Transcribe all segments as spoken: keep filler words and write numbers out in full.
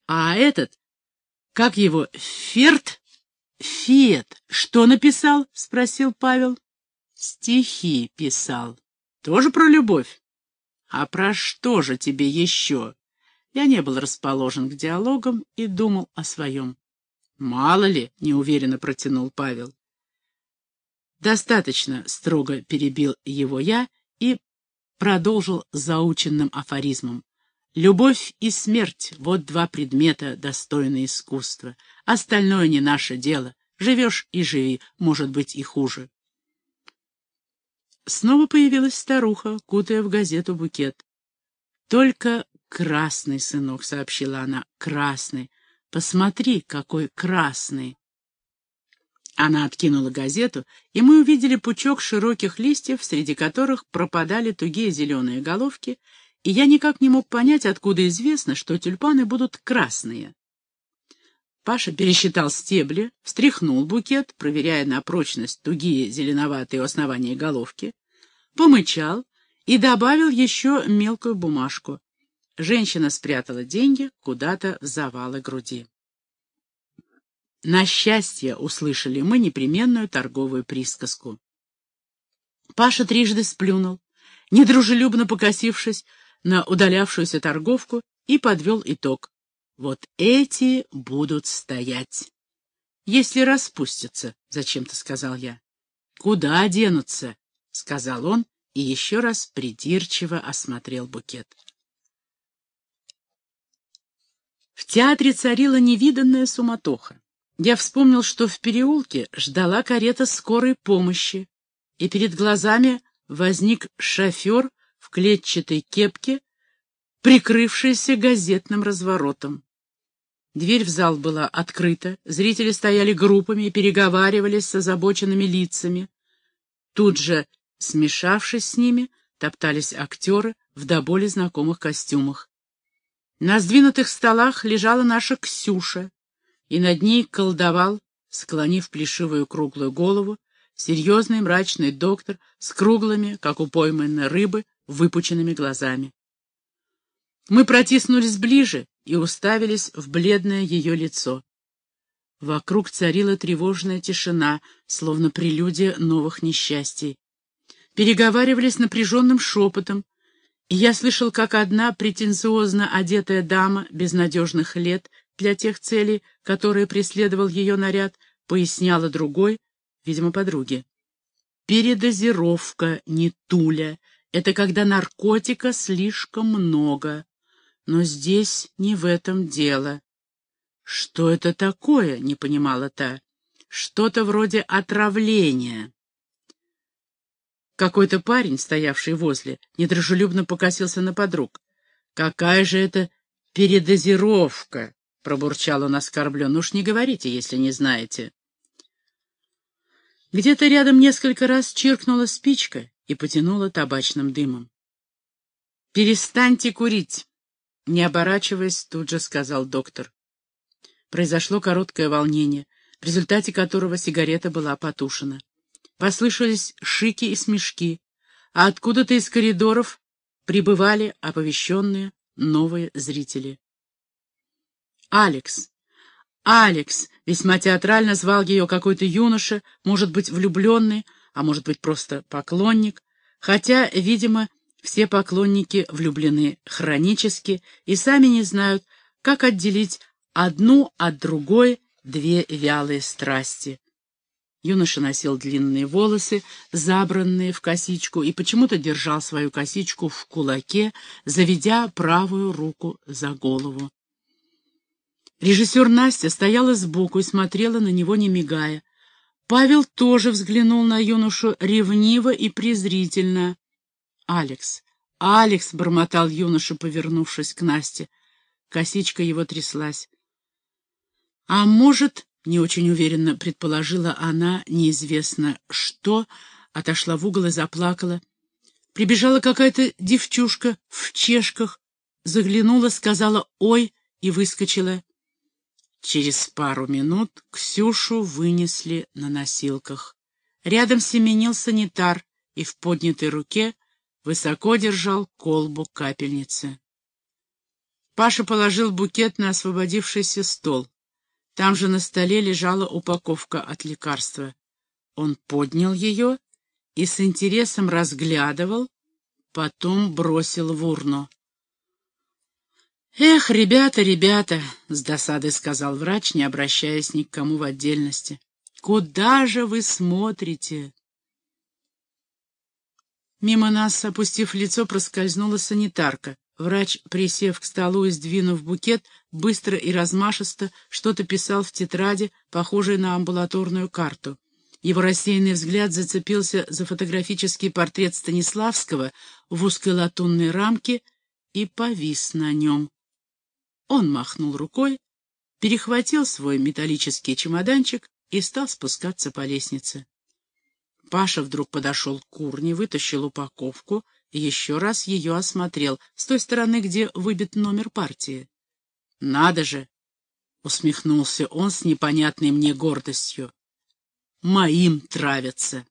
А этот, как его, Ферд? Фет, что написал? — спросил Павел. Стихи писал. Тоже про любовь? А про что же тебе еще? Я не был расположен к диалогам и думал о своем. Мало ли, — неуверенно протянул Павел. Достаточно, — строго перебил его я и продолжил заученным афоризмом. Любовь и смерть — вот два предмета, достойные искусства. Остальное не наше дело. Живешь и живи, может быть, и хуже. Снова появилась старуха, кутая в газету букет. «Только красный, сынок», — сообщила она, — «красный. Посмотри, какой красный». Она откинула газету, и мы увидели пучок широких листьев, среди которых пропадали тугие зеленые головки, и я никак не мог понять, откуда известно, что тюльпаны будут красные. Паша пересчитал стебли, встряхнул букет, проверяя на прочность тугие зеленоватые у основания головки, помычал и добавил еще мелкую бумажку. Женщина спрятала деньги куда-то в завалы груди. На счастье услышали мы непременную торговую присказку. Паша трижды сплюнул, недружелюбно покосившись на удалявшуюся торговку, и подвел итог. Вот эти будут стоять. Если распустятся, — зачем-то сказал я. Куда денутся? — сказал он и еще раз придирчиво осмотрел букет. В театре царила невиданная суматоха. Я вспомнил, что в переулке ждала карета скорой помощи, и перед глазами возник шофер в клетчатой кепке, прикрывшийся газетным разворотом. Дверь в зал была открыта, зрители стояли группами и переговаривались с озабоченными лицами. Тут же, смешавшись с ними, топтались актеры в до боли знакомых костюмах. На сдвинутых столах лежала наша Ксюша, и над ней колдовал, склонив плешивую круглую голову, серьезный мрачный доктор с круглыми, как у пойманной рыбы, выпученными глазами. Мы протиснулись ближе и уставились в бледное ее лицо. Вокруг царила тревожная тишина, словно прелюдия новых несчастий. Переговаривались напряженным шепотом, и я слышал, как одна претенциозно одетая дама безнадежных лет для тех целей, которые преследовал ее наряд, поясняла другой, видимо, подруге. Передозировка, не туля, это когда наркотика слишком много. Но здесь не в этом дело. Что это такое, не понимала та. Что-то вроде отравления. Какой-то парень, стоявший возле, недружелюбно покосился на подруг. «Какая же это передозировка?» — пробурчал он оскорбленно. «Уж не говорите, если не знаете». Где-то рядом несколько раз чиркнула спичка и потянула табачным дымом. «Перестаньте курить!» — не оборачиваясь, тут же сказал доктор. Произошло короткое волнение, в результате которого сигарета была потушена. Послышались шики и смешки, а откуда-то из коридоров прибывали оповещенные новые зрители. «Алекс! Алекс!» — весьма театрально звал ее какой-то юноша, может быть, влюбленный, а может быть, просто поклонник, хотя, видимо, все поклонники влюблены хронически и сами не знают, как отделить одну от другой две вялые страсти. Юноша носил длинные волосы, забранные в косичку, и почему-то держал свою косичку в кулаке, заведя правую руку за голову. Режиссер Настя стояла сбоку и смотрела на него, не мигая. Павел тоже взглянул на юношу ревниво и презрительно. «Алекс, Алекс!» — бормотал юноша, повернувшись к Насте. Косичка его тряслась. «А может...» — не очень уверенно предположила она, неизвестно что, отошла в угол и заплакала. Прибежала какая-то девчушка в чешках, заглянула, сказала «Ой!» и выскочила. Через пару минут Ксюшу вынесли на носилках. Рядом семенил санитар и в поднятой руке высоко держал колбу капельницы. Паша положил букет на освободившийся стол. Там же на столе лежала упаковка от лекарства. Он поднял ее и с интересом разглядывал, потом бросил в урну. «Эх, ребята, ребята!» — с досадой сказал врач, не обращаясь ни к кому в отдельности. «Куда же вы смотрите?» Мимо нас, опустив лицо, проскользнула санитарка. Врач, присев к столу и сдвинув букет, быстро и размашисто что-то писал в тетради, похожей на амбулаторную карту. Его рассеянный взгляд зацепился за фотографический портрет Станиславского в узкой латунной рамке и повис на нем. Он махнул рукой, перехватил свой металлический чемоданчик и стал спускаться по лестнице. Паша вдруг подошел к урне, вытащил упаковку и еще раз ее осмотрел, с той стороны, где выбит номер партии. «Надо же!» — усмехнулся он с непонятной мне гордостью. «Моим травятся!»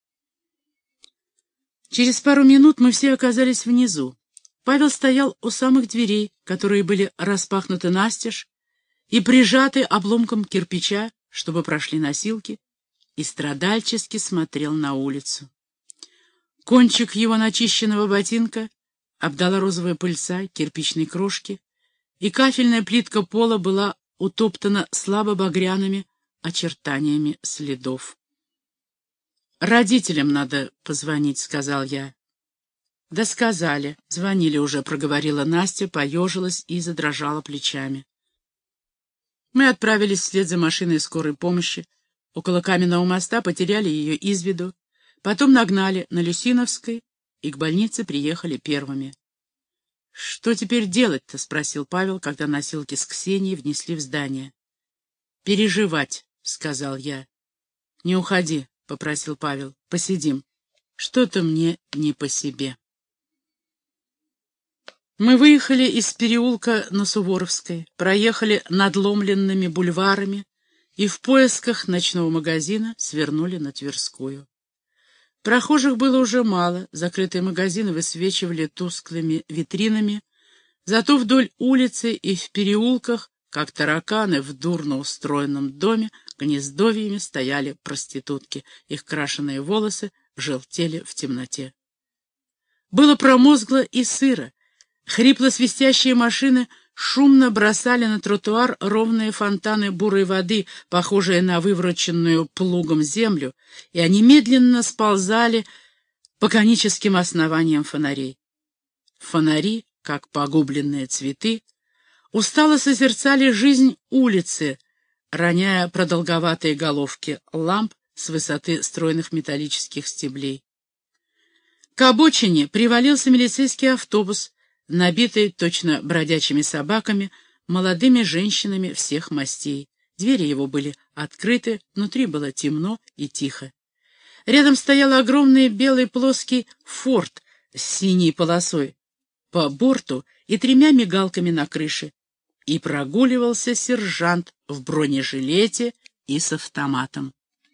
Через пару минут мы все оказались внизу. Павел стоял у самых дверей, которые были распахнуты настежь и прижаты обломком кирпича, чтобы прошли носилки, и страдальчески смотрел на улицу. Кончик его начищенного ботинка обдала розовая пыльца кирпичной крошки, и кафельная плитка пола была утоптана слабо-багряными очертаниями следов. «Родителям надо позвонить», — сказал я. «Да сказали. Звонили уже», — проговорила Настя, поежилась и задрожала плечами. Мы отправились вслед за машиной скорой помощи. Около Каменного моста потеряли ее из виду. Потом нагнали на Люсиновской и к больнице приехали первыми. «Что теперь делать-то?» — спросил Павел, когда носилки с Ксенией внесли в здание. «Переживать», — сказал я. «Не уходи», — попросил Павел. «Посидим. Что-то мне не по себе». Мы выехали из переулка на Суворовской, проехали надломленными бульварами и в поисках ночного магазина свернули на Тверскую. Прохожих было уже мало, закрытые магазины высвечивали тусклыми витринами, зато вдоль улицы и в переулках, как тараканы в дурно устроенном доме, гнездовьями стояли проститутки, их крашеные волосы желтели в темноте. Было промозгло и сыро. Хрипло-свистящие машины шумно бросали на тротуар ровные фонтаны бурой воды, похожие на вывороченную плугом землю, и они медленно сползали по коническим основаниям фонарей. Фонари, как погубленные цветы, устало созерцали жизнь улицы, роняя продолговатые головки ламп с высоты стройных металлических стеблей. К обочине привалился милицейский автобус, набитый точно бродячими собаками, молодыми женщинами всех мастей. Двери его были открыты, внутри было темно и тихо. Рядом стоял огромный белый плоский форт с синей полосой по борту и тремя мигалками на крыше, и прогуливался сержант в бронежилете и с автоматом.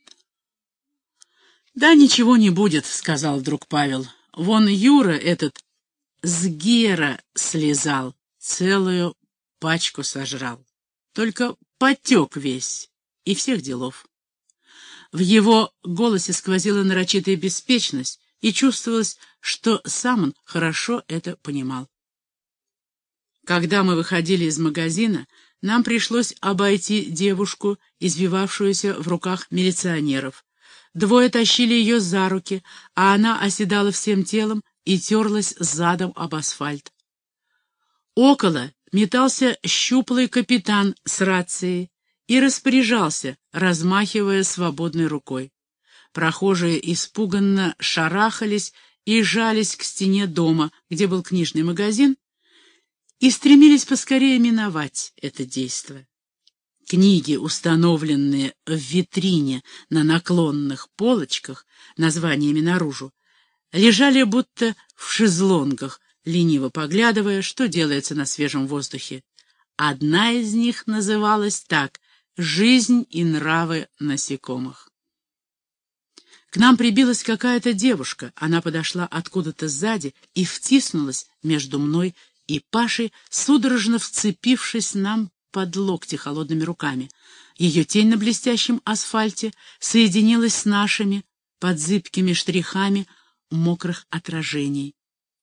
«Да ничего не будет», — сказал вдруг Павел. «Вон Юра этот с Гера слезал, целую пачку сожрал. Только потек весь, и всех делов». В его голосе сквозила нарочитая беспечность, и чувствовалось, что сам он хорошо это понимал. Когда мы выходили из магазина, нам пришлось обойти девушку, извивавшуюся в руках милиционеров. Двое тащили ее за руки, а она оседала всем телом и терлась задом об асфальт. Около метался щуплый капитан с рацией и распоряжался, размахивая свободной рукой. Прохожие испуганно шарахались и жались к стене дома, где был книжный магазин, и стремились поскорее миновать это действо. Книги, установленные в витрине на наклонных полочках, названиями наружу, лежали будто в шезлонгах, лениво поглядывая, что делается на свежем воздухе. Одна из них называлась так «Жизнь и нравы насекомых». К нам прибилась какая-то девушка, она подошла откуда-то сзади и втиснулась между мной и Пашей, судорожно вцепившись нам под локти холодными руками. Ее тень на блестящем асфальте соединилась с нашими под зыбкими штрихами мокрых отражений.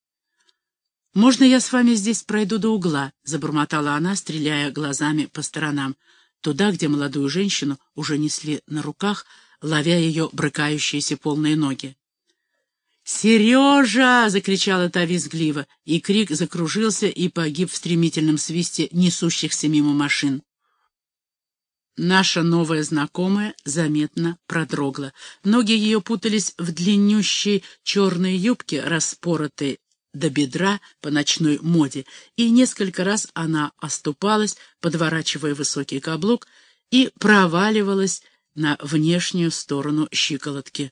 «Можно я с вами здесь пройду до угла?» — забормотала она, стреляя глазами по сторонам, туда, где молодую женщину уже несли на руках, ловя ее брыкающиеся полные ноги. «Сережа!» — закричала та визгливо, и крик закружился и погиб в стремительном свисте несущихся мимо машин. Наша новая знакомая заметно продрогла. Ноги ее путались в длиннющей черной юбке, распоротой до бедра по ночной моде, и несколько раз она оступалась, подворачивая высокий каблук, и проваливалась на внешнюю сторону щиколотки.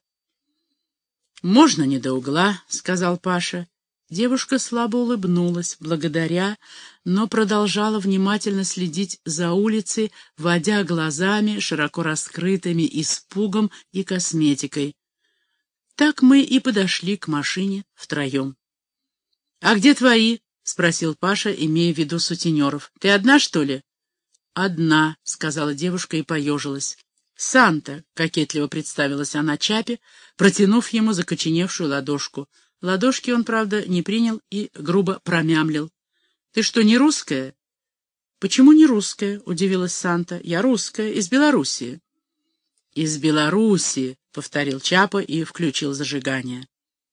«Можно не до угла», — сказал Паша. Девушка слабо улыбнулась, благодаря, но продолжала внимательно следить за улицей, водя глазами, широко раскрытыми испугом и косметикой. Так мы и подошли к машине втроем. «А где твои?» — спросил Паша, имея в виду сутенеров. «Ты одна, что ли?» «Одна», — сказала девушка и поежилась. «Санта», — кокетливо представилась она Чапе, протянув ему закоченевшую ладошку. Ладошки он, правда, не принял и грубо промямлил. «Ты что, не русская?» «Почему не русская?» — удивилась Санта. «Я русская, из Белоруссии». «Из Белоруссии», — повторил Чапа и включил зажигание.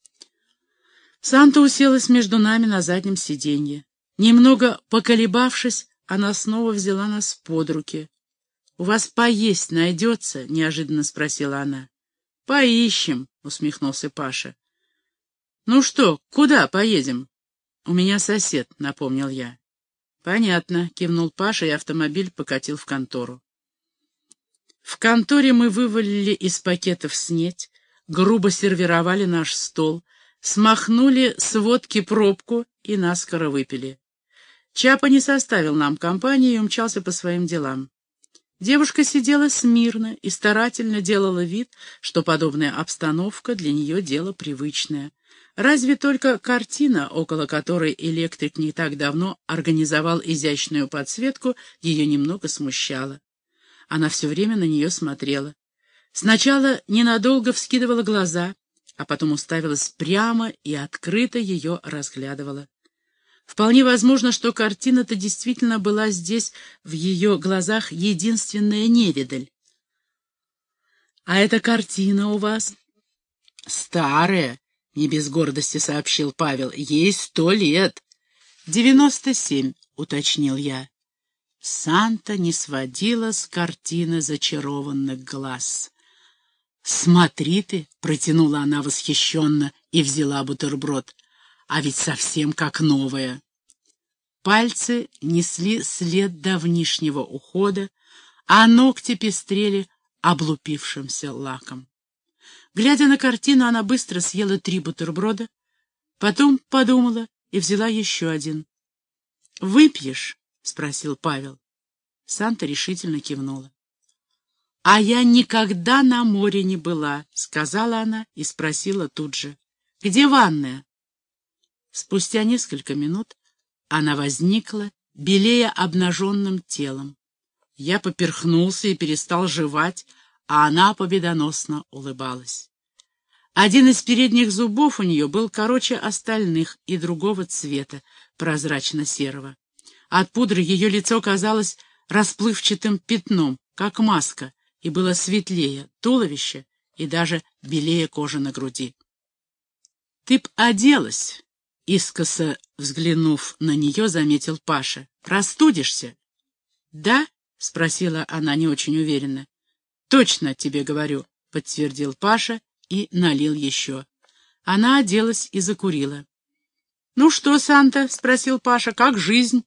Санта уселась между нами на заднем сиденье. Немного поколебавшись, она снова взяла нас под руки. «У вас поесть найдется?» — неожиданно спросила она. «Поищем», — усмехнулся Паша. «Ну что, куда поедем?» «У меня сосед», — напомнил я. «Понятно», — кивнул Паша, и автомобиль покатил в контору. В конторе мы вывалили из пакетов снеть, грубо сервировали наш стол, смахнули с водки пробку и наскоро выпили. Чапа не составил нам компании и умчался по своим делам. Девушка сидела смирно и старательно делала вид, что подобная обстановка для нее дело привычное. Разве только картина, около которой электрик не так давно организовал изящную подсветку, ее немного смущала. Она все время на нее смотрела. Сначала ненадолго вскидывала глаза, а потом уставилась прямо и открыто ее разглядывала. Вполне возможно, что картина-то действительно была здесь в ее глазах единственная невидаль. «А эта картина у вас?» «Старая», — не без гордости сообщил Павел, — «ей сто лет». «Девяносто семь», — уточнил я. Санта не сводила с картины зачарованных глаз. «Смотри ты», — протянула она восхищенно и взяла бутерброд, — «а ведь совсем как новая». Пальцы несли след давнишнего ухода, а ногти пестрели облупившимся лаком. Глядя на картину, она быстро съела три бутерброда, потом подумала и взяла еще один. «Выпьешь?» — спросил Павел. Санта решительно кивнула. «А я никогда на море не была», — сказала она и спросила тут же. «Где ванная?» Спустя несколько минут она возникла, белея обнаженным телом. Я поперхнулся и перестал жевать, а она победоносно улыбалась. Один из передних зубов у нее был короче остальных и другого цвета, прозрачно-серого. От пудры ее лицо казалось расплывчатым пятном, как маска, и было светлее туловище и даже белее кожи на груди. «Ты б оделась!» — искоса взглянув на нее, заметил Паша. «Простудишься?» «Да?» — спросила она не очень уверенно. «Точно тебе говорю», — подтвердил Паша и налил еще. Она оделась и закурила. «Ну что, Санта?» — спросил Паша. «Как жизнь?»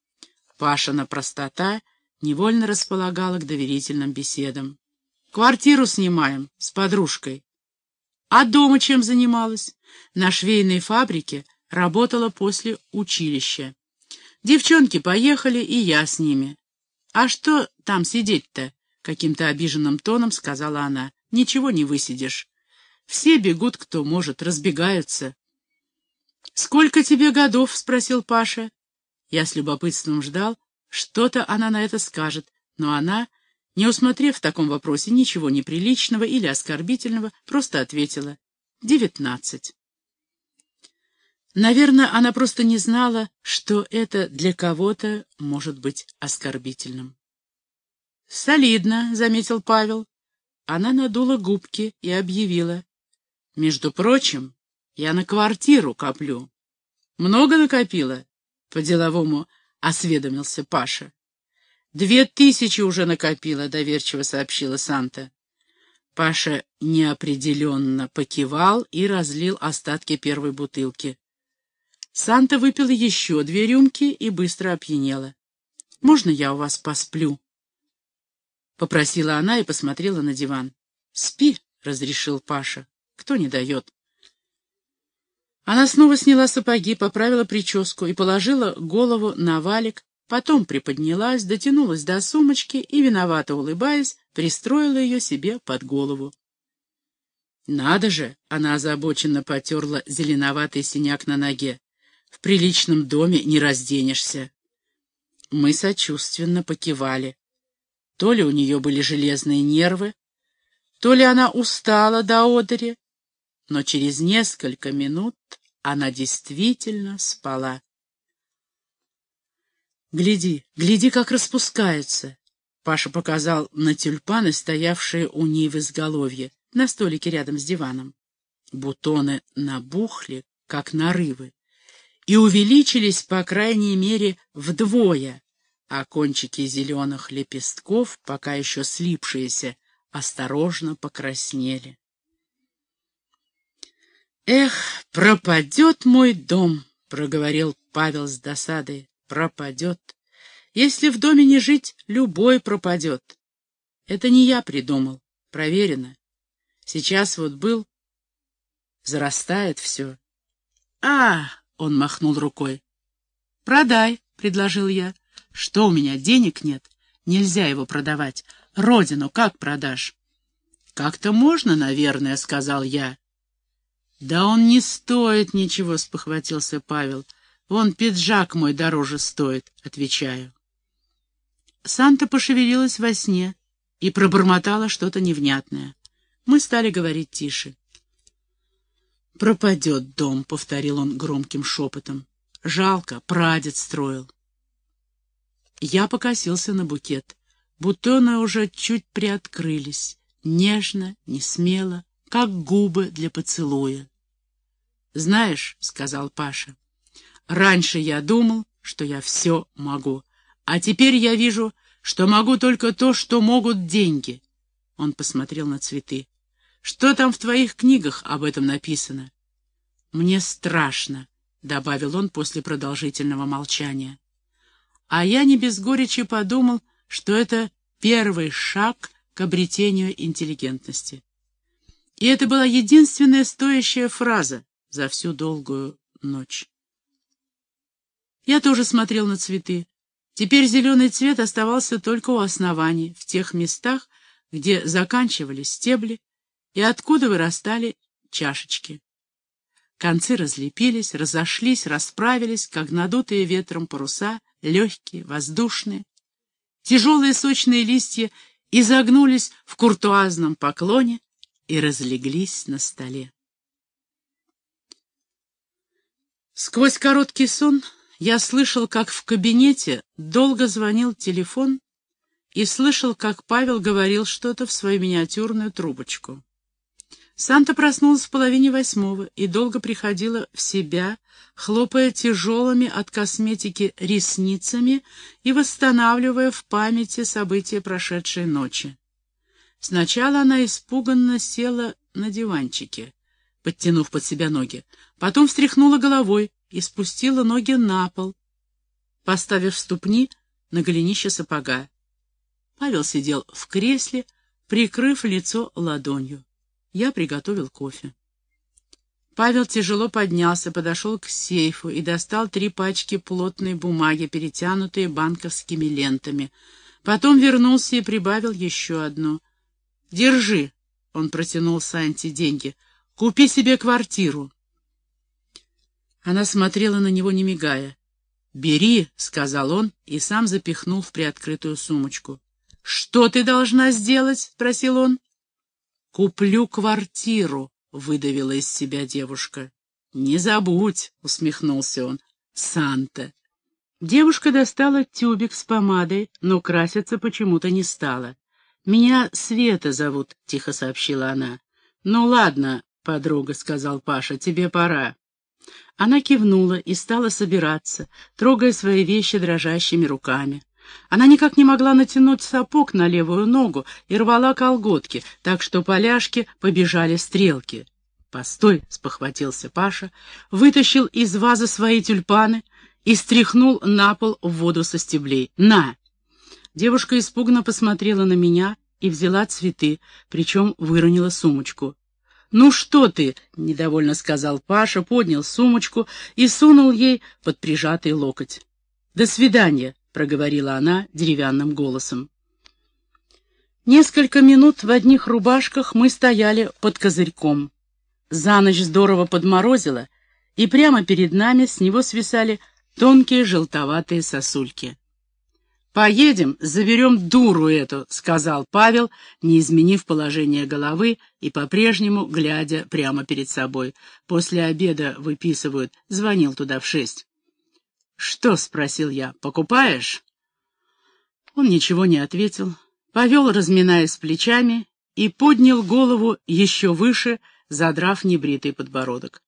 Пашина простота невольно располагала к доверительным беседам. «Квартиру снимаем с подружкой». «А дома чем занималась?» «На швейной фабрике работала после училища. Девчонки поехали, и я с ними». «А что там сидеть-то?» — каким-то обиженным тоном сказала она. «Ничего не высидишь. Все бегут, кто может, разбегаются». «Сколько тебе годов?» — спросил Паша. Я с любопытством ждал, что-то она на это скажет, но она, не усмотрев в таком вопросе ничего неприличного или оскорбительного, просто ответила «девятнадцать». Наверное, она просто не знала, что это для кого-то может быть оскорбительным. «Солидно», — заметил Павел. Она надула губки и объявила: «Между прочим, я на квартиру коплю». «Много накопила?» — по-деловому осведомился Паша. «Две тысячи уже накопила», — доверчиво сообщила Санта. Паша неопределенно покивал и разлил остатки первой бутылки. Санта выпила еще две рюмки и быстро опьянела. «Можно я у вас посплю?» — попросила она и посмотрела на диван. «Спи», — разрешил Паша. «Кто не дает?» Она снова сняла сапоги, поправила прическу и положила голову на валик, потом приподнялась, дотянулась до сумочки и, виновато улыбаясь, пристроила ее себе под голову. «Надо же!» — она озабоченно потерла зеленоватый синяк на ноге. «В приличном доме не разденешься». Мы сочувственно покивали. То ли у нее были железные нервы, то ли она устала до одури, но через несколько минут она действительно спала. «Гляди, гляди, как распускается!» Паша показал на тюльпаны, стоявшие у ней в изголовье, на столике рядом с диваном. Бутоны набухли, как нарывы, и увеличились, по крайней мере, вдвое, а кончики зеленых лепестков, пока еще слипшиеся, осторожно покраснели. «Эх, пропадет мой дом», — проговорил Павел с досадой. «Пропадет. Если в доме не жить, любой пропадет. Это не я придумал, проверено. Сейчас вот был, зарастает все». «А!» — он махнул рукой. «Продай», — предложил я. «Что, у меня денег нет? Нельзя его продавать. Родину как продашь?» «Как-то можно, наверное», — сказал я. «Да он не стоит ничего», — спохватился Павел. «Вон пиджак мой дороже стоит», — отвечаю. Санта пошевелилась во сне и пробормотала что-то невнятное. Мы стали говорить тише. «Пропадет дом», — повторил он громким шепотом. «Жалко, прадед строил». Я покосился на букет. Бутоны уже чуть приоткрылись, нежно, несмело, как губы для поцелуя. «Знаешь», — сказал Паша, — «раньше я думал, что я все могу, а теперь я вижу, что могу только то, что могут деньги». Он посмотрел на цветы. «Что там в твоих книгах об этом написано?» «Мне страшно», — добавил он после продолжительного молчания. А я не без горечи подумал, что это первый шаг к обретению интеллигентности. И это была единственная стоящая фраза за всю долгую ночь. Я тоже смотрел на цветы. Теперь зеленый цвет оставался только у оснований, в тех местах, где заканчивались стебли и откуда вырастали чашечки. Концы разлепились, разошлись, расправились, как надутые ветром паруса, легкие, воздушные. Тяжелые сочные листья изогнулись в куртуазном поклоне и разлеглись на столе. Сквозь короткий сон я слышал, как в кабинете долго звонил телефон, и слышал, как Павел говорил что-то в свою миниатюрную трубочку. Санта проснулась в половине восьмого и долго приходила в себя, хлопая тяжелыми от косметики ресницами и восстанавливая в памяти события прошедшей ночи. Сначала она испуганно села на диванчике, подтянув под себя ноги, потом встряхнула головой и спустила ноги на пол, поставив ступни на голенище сапога. Павел сидел в кресле, прикрыв лицо ладонью. Я приготовил кофе. Павел тяжело поднялся, подошел к сейфу и достал три пачки плотной бумаги, перетянутые банковскими лентами. Потом вернулся и прибавил еще одну. «Держи», — он протянул Санте деньги, — «купи себе квартиру». Она смотрела на него, не мигая. «Бери», — сказал он и сам запихнул в приоткрытую сумочку. «Что ты должна сделать?» — спросил он. «Куплю квартиру», — выдавила из себя девушка. «Не забудь», — усмехнулся он, — «Санта». Девушка достала тюбик с помадой, но краситься почему-то не стала. «Меня Света зовут», — тихо сообщила она. «Ну ладно, подруга», — сказал Паша, — «тебе пора». Она кивнула и стала собираться, трогая свои вещи дрожащими руками. Она никак не могла натянуть сапог на левую ногу и рвала колготки, так что по ляжке побежали стрелки. «Постой», — спохватился Паша, вытащил из вазы свои тюльпаны и стряхнул на пол в воду со стеблей. «На!» Девушка испуганно посмотрела на меня и взяла цветы, причем выронила сумочку. «Ну что ты?» — недовольно сказал Паша, поднял сумочку и сунул ей под прижатый локоть. «До свидания», — проговорила она деревянным голосом. Несколько минут в одних рубашках мы стояли под козырьком. За ночь здорово подморозило, и прямо перед нами с него свисали тонкие желтоватые сосульки. «Поедем, заберем дуру эту», — сказал Павел, не изменив положение головы и по-прежнему глядя прямо перед собой. «После обеда выписывают. Звонил туда в шесть». «Что?» — спросил я. «Покупаешь?» Он ничего не ответил, повел, разминаясь плечами, и поднял голову еще выше, задрав небритый подбородок.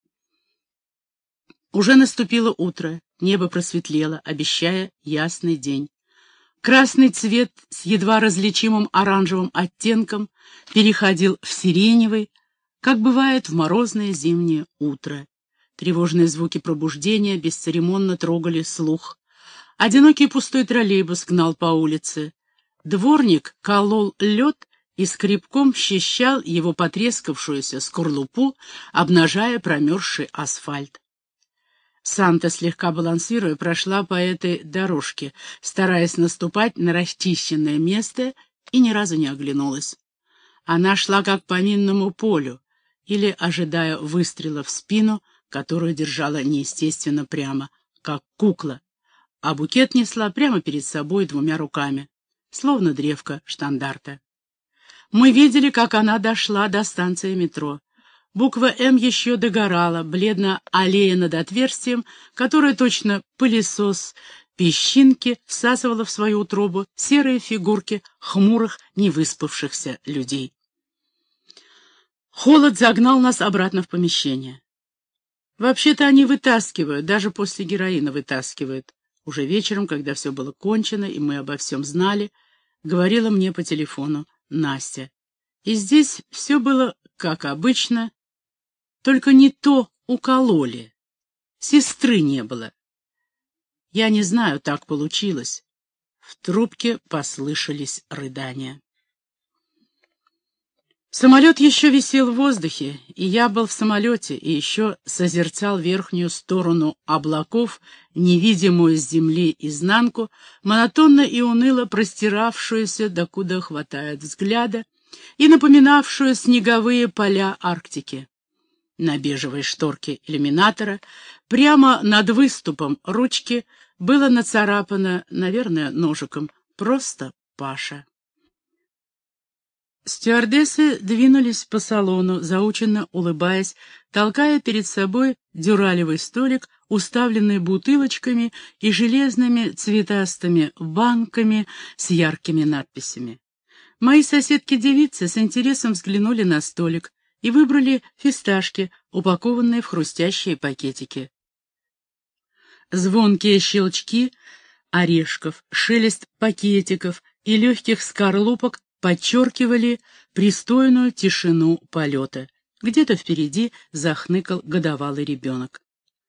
Уже наступило утро, небо просветлело, обещая ясный день. Красный цвет с едва различимым оранжевым оттенком переходил в сиреневый, как бывает в морозное зимнее утро. Тревожные звуки пробуждения бесцеремонно трогали слух. Одинокий пустой троллейбус гнал по улице. Дворник колол лед и скребком счищал его потрескавшуюся скорлупу, обнажая промерзший асфальт. Санта, слегка балансируя, прошла по этой дорожке, стараясь наступать на расчищенное место, и ни разу не оглянулась. Она шла как по минному полю, или ожидая выстрела в спину, которую держала неестественно прямо, как кукла, а букет несла прямо перед собой двумя руками, словно древко штандарта. Мы видели, как она дошла до станции метро. Буква «М» еще догорала, бледно аллея над отверстием, которое точно пылесос песчинки всасывала в свою утробу серые фигурки хмурых, невыспавшихся людей. Холод загнал нас обратно в помещение. Вообще-то они вытаскивают, даже после героина вытаскивают. Уже вечером, когда все было кончено и мы обо всем знали, говорила мне по телефону Настя. И здесь все было как обычно, только не то укололи. Сестры не было. Я не знаю, так получилось. В трубке послышались рыдания. Самолет еще висел в воздухе, и я был в самолете, и еще созерцал верхнюю сторону облаков, невидимую с земли изнанку, монотонно и уныло простиравшуюся, докуда хватает взгляда, и напоминавшую снеговые поля Арктики. На бежевой шторке иллюминатора, прямо над выступом ручки, было нацарапано, наверное, ножиком, просто Паша. Стюардессы двинулись по салону, заученно улыбаясь, толкая перед собой дюралевый столик, уставленный бутылочками и железными цветастыми банками с яркими надписями. Мои соседки-девицы с интересом взглянули на столик и выбрали фисташки, упакованные в хрустящие пакетики. Звонкие щелчки орешков, шелест пакетиков и легких скорлупок подчеркивали пристойную тишину полета. Где-то впереди захныкал годовалый ребенок.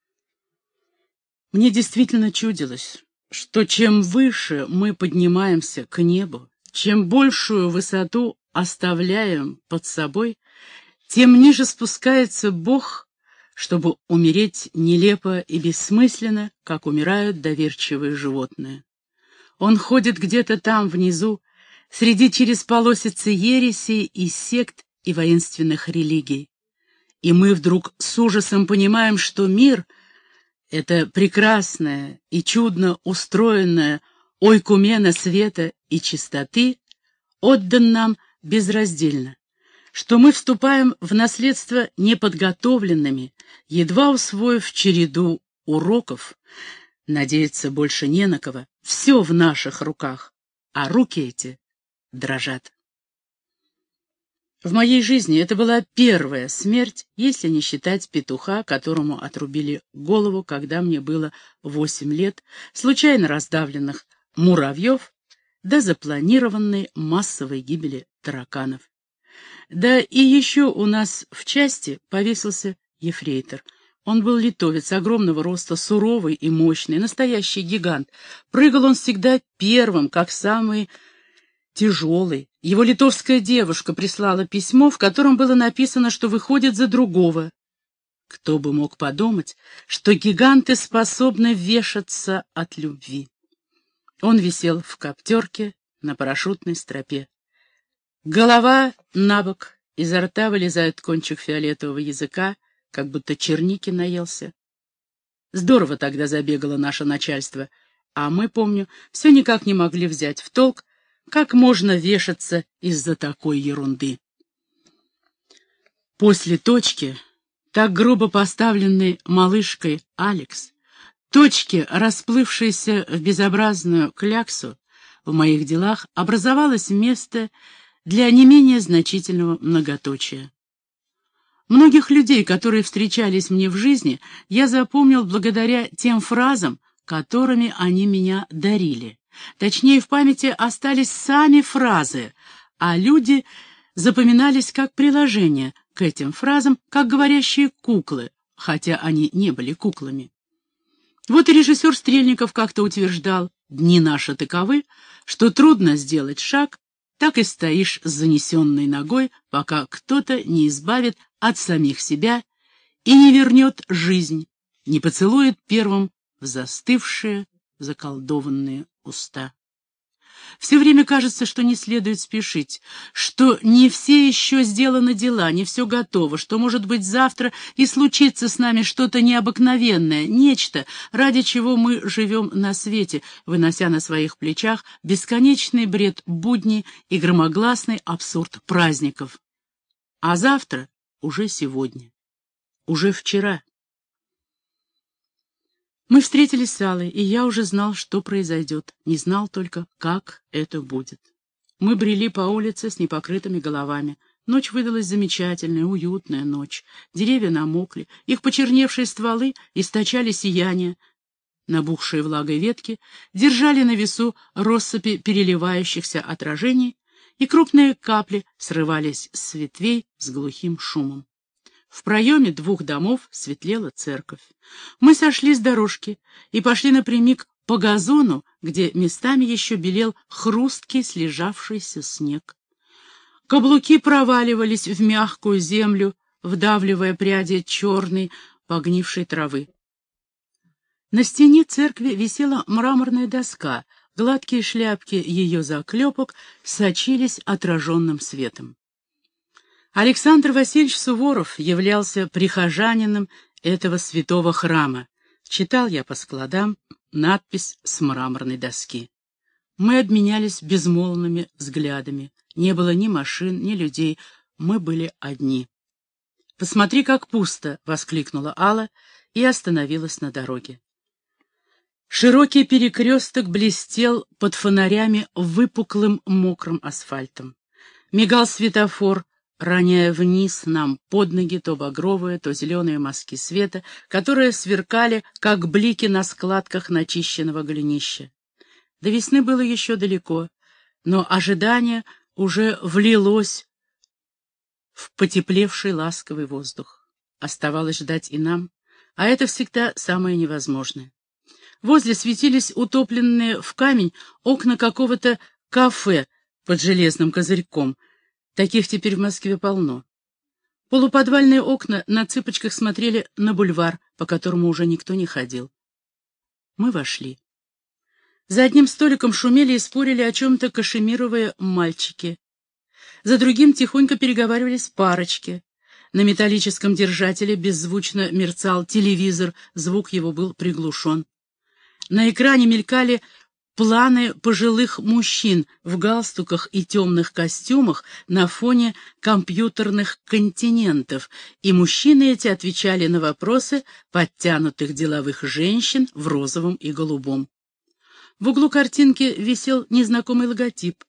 Мне действительно чудилось, что чем выше мы поднимаемся к небу, чем большую высоту оставляем под собой, тем ниже спускается Бог, чтобы умереть нелепо и бессмысленно, как умирают доверчивые животные. Он ходит где-то там внизу, среди через полосицы ересей и сект и воинственных религий. И мы вдруг с ужасом понимаем, что мир — Это прекрасная и чудно устроенная ойкумена света и чистоты отдан нам безраздельно, что мы вступаем в наследство неподготовленными, едва усвоив череду уроков, надеяться больше не на кого, все в наших руках, а руки эти дрожат. В моей жизни это была первая смерть, если не считать петуха, которому отрубили голову, когда мне было восемь лет, случайно раздавленных муравьев, до запланированной массовой гибели тараканов. Да и еще у нас в части повесился ефрейтор. Он был литовец, огромного роста, суровый и мощный, настоящий гигант. Прыгал он всегда первым, как самый тяжелый. Его литовская девушка прислала письмо, в котором было написано, что выходит за другого. Кто бы мог подумать, что гиганты способны вешаться от любви. Он висел в коптерке на парашютной стропе. Голова набок, изо рта вылезает кончик фиолетового языка, как будто черники наелся. Здорово тогда забегало наше начальство, а мы, помню, все никак не могли взять в толк, как можно вешаться из-за такой ерунды. После точки, так грубо поставленной малышкой Алекс, точки, расплывшейся в безобразную кляксу, в моих делах образовалось место для не менее значительного многоточия. Многих людей, которые встречались мне в жизни, я запомнил благодаря тем фразам, которыми они меня дарили. Точнее, в памяти остались сами фразы, а люди запоминались как приложения к этим фразам, как говорящие куклы, хотя они не были куклами. Вот и режиссер Стрельников как-то утверждал: «Дни наши таковы, что трудно сделать шаг, так и стоишь с занесенной ногой, пока кто-то не избавит от самих себя и не вернет жизнь, не поцелует первым в застывшие, заколдованные уста». Все время кажется, что не следует спешить, что не все еще сделаны дела, не все готово, что, может быть, завтра и случится с нами что-то необыкновенное, нечто, ради чего мы живем на свете, вынося на своих плечах бесконечный бред будней и громогласный абсурд праздников. А завтра уже сегодня, уже вчера. Мы встретились с Аллой, и я уже знал, что произойдет, не знал только, как это будет. Мы брели по улице с непокрытыми головами. Ночь выдалась замечательная, уютная ночь. Деревья намокли, их почерневшие стволы источали сияние. Набухшие влагой ветки держали на весу россыпи переливающихся отражений, и крупные капли срывались с ветвей с глухим шумом. В проеме двух домов светлела церковь. Мы сошли с дорожки и пошли напрямик по газону, где местами еще белел хрусткий слежавшийся снег. Каблуки проваливались в мягкую землю, вдавливая пряди черной погнившей травы. На стене церкви висела мраморная доска, гладкие шляпки ее заклепок сочились отраженным светом. Александр Васильевич Суворов являлся прихожанином этого святого храма. Читал я по складам надпись с мраморной доски. Мы обменялись безмолвными взглядами. Не было ни машин, ни людей. Мы были одни. «Посмотри, как пусто!» — воскликнула Алла и остановилась на дороге. Широкий перекресток блестел под фонарями выпуклым мокрым асфальтом. Мигал светофор, роняя вниз нам под ноги то багровые, то зеленые мазки света, которые сверкали, как блики на складках начищенного голенища. До весны было еще далеко, но ожидание уже влилось в потеплевший ласковый воздух. Оставалось ждать и нам, а это всегда самое невозможное. Возле светились утопленные в камень окна какого-то кафе под железным козырьком. Таких теперь в Москве полно. Полуподвальные окна на цыпочках смотрели на бульвар, по которому уже никто не ходил. Мы вошли. За одним столиком шумели и спорили о чем-то кашемировые мальчики. За другим тихонько переговаривались парочки. На металлическом держателе беззвучно мерцал телевизор, звук его был приглушен. На экране мелькали планы пожилых мужчин в галстуках и темных костюмах на фоне компьютерных континентов, и мужчины эти отвечали на вопросы подтянутых деловых женщин в розовом и голубом. В углу картинки висел незнакомый логотип.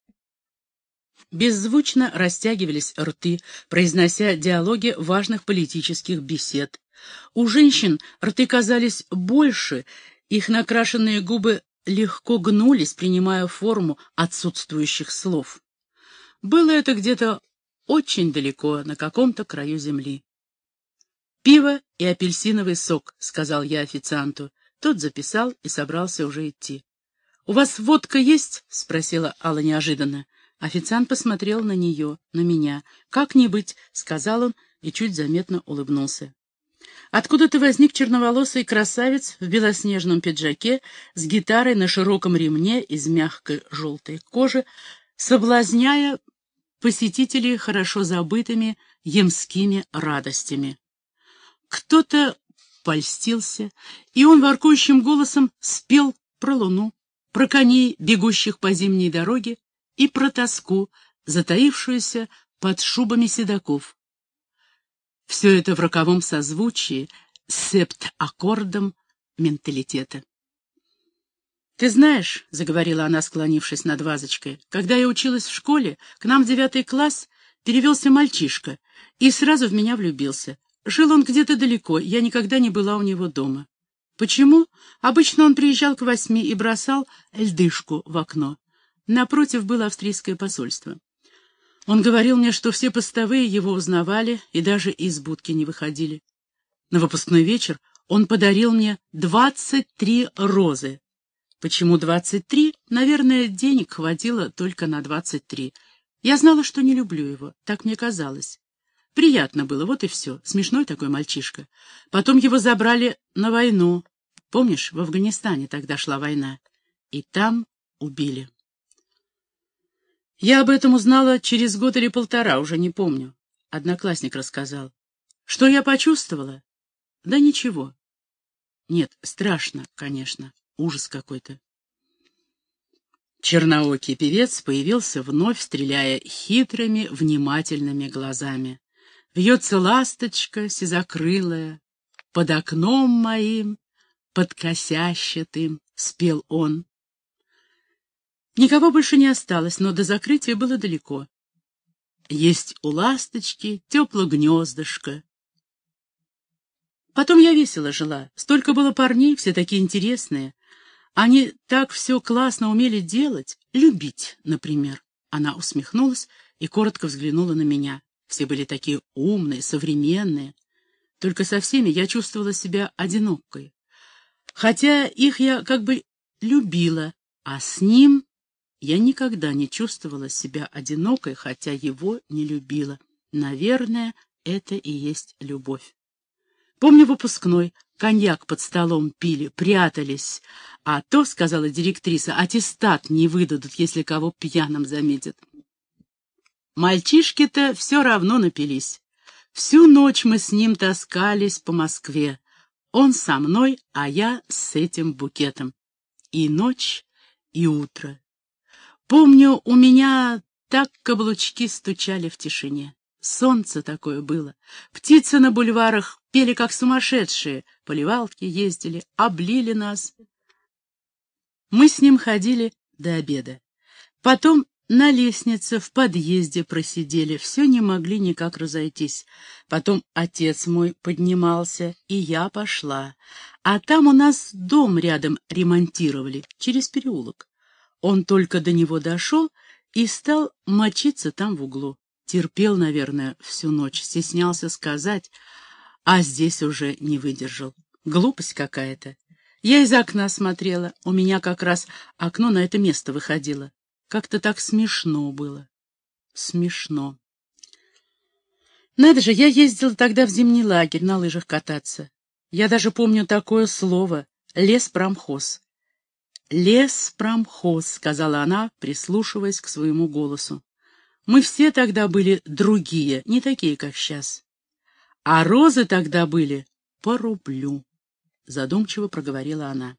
Беззвучно растягивались рты, произнося диалоги важных политических бесед. У женщин рты казались больше, их накрашенные губы легко гнулись, принимая форму отсутствующих слов. Было это где-то очень далеко, на каком-то краю земли. «Пиво и апельсиновый сок», — сказал я официанту. Тот записал и собрался уже идти. «У вас водка есть?» — спросила Алла неожиданно. Официант посмотрел на нее, на меня. «Как не быть», — сказал он и чуть заметно улыбнулся. Откуда-то возник черноволосый красавец в белоснежном пиджаке с гитарой на широком ремне из мягкой желтой кожи, соблазняя посетителей хорошо забытыми ямскими радостями. Кто-то польстился, и он воркующим голосом спел про луну, про коней, бегущих по зимней дороге, и про тоску, затаившуюся под шубами седаков. Все это в роковом созвучии с септ-аккордом менталитета. «Ты знаешь, — заговорила она, склонившись над вазочкой, — когда я училась в школе, к нам в девятый класс перевелся мальчишка и сразу в меня влюбился. Жил он где-то далеко, я никогда не была у него дома. Почему? Обычно он приезжал к восьми и бросал льдышку в окно. Напротив было австрийское посольство. Он говорил мне, что все постовые его узнавали и даже из будки не выходили. На выпускной вечер он подарил мне двадцать три розы. Почему двадцать три? Наверное, денег хватило только на двадцать три. Я знала, что не люблю его, так мне казалось. Приятно было, вот и все. Смешной такой мальчишка. Потом его забрали на войну. Помнишь, в Афганистане тогда шла война. И там убили. Я об этом узнала через год или полтора, уже не помню. Одноклассник рассказал. Что я почувствовала? Да ничего. Нет, страшно, конечно. Ужас какой-то. Черноокий певец появился вновь, стреляя хитрыми, внимательными глазами. Вьется ласточка сизокрылая, под окном моим, под косящатым, спел он. Никого больше не осталось, но до закрытия было далеко. Есть у ласточки тепло гнездышко. Потом я весело жила. Столько было парней, все такие интересные. Они так все классно умели делать. Любить, например. Она усмехнулась и коротко взглянула на меня. Все были такие умные, современные. Только со всеми я чувствовала себя одинокой. Хотя их я как бы любила, а с ним я никогда не чувствовала себя одинокой, хотя его не любила. Наверное, это и есть любовь. Помню выпускной, коньяк под столом пили, прятались. А то, сказала директриса, аттестат не выдадут, если кого пьяным заметят. Мальчишки-то все равно напились. Всю ночь мы с ним таскались по Москве. Он со мной, а я с этим букетом. И ночь, и утро. Помню, у меня так каблучки стучали в тишине. Солнце такое было. Птицы на бульварах пели, как сумасшедшие. Поливалки ездили, облили нас. Мы с ним ходили до обеда. Потом на лестнице в подъезде просидели, все не могли никак разойтись. Потом отец мой поднимался, и я пошла. А там у нас дом рядом ремонтировали, через переулок. Он только до него дошел и стал мочиться там в углу. Терпел, наверное, всю ночь, стеснялся сказать, а здесь уже не выдержал. Глупость какая-то. Я из окна смотрела, у меня как раз окно на это место выходило. Как-то так смешно было. Смешно. Надо же, я ездила тогда в зимний лагерь на лыжах кататься. Я даже помню такое слово — леспромхоз. «Леспромхоз», — сказала она, прислушиваясь к своему голосу. «Мы все тогда были другие, не такие, как сейчас. А розы тогда были по рублю, — задумчиво проговорила она.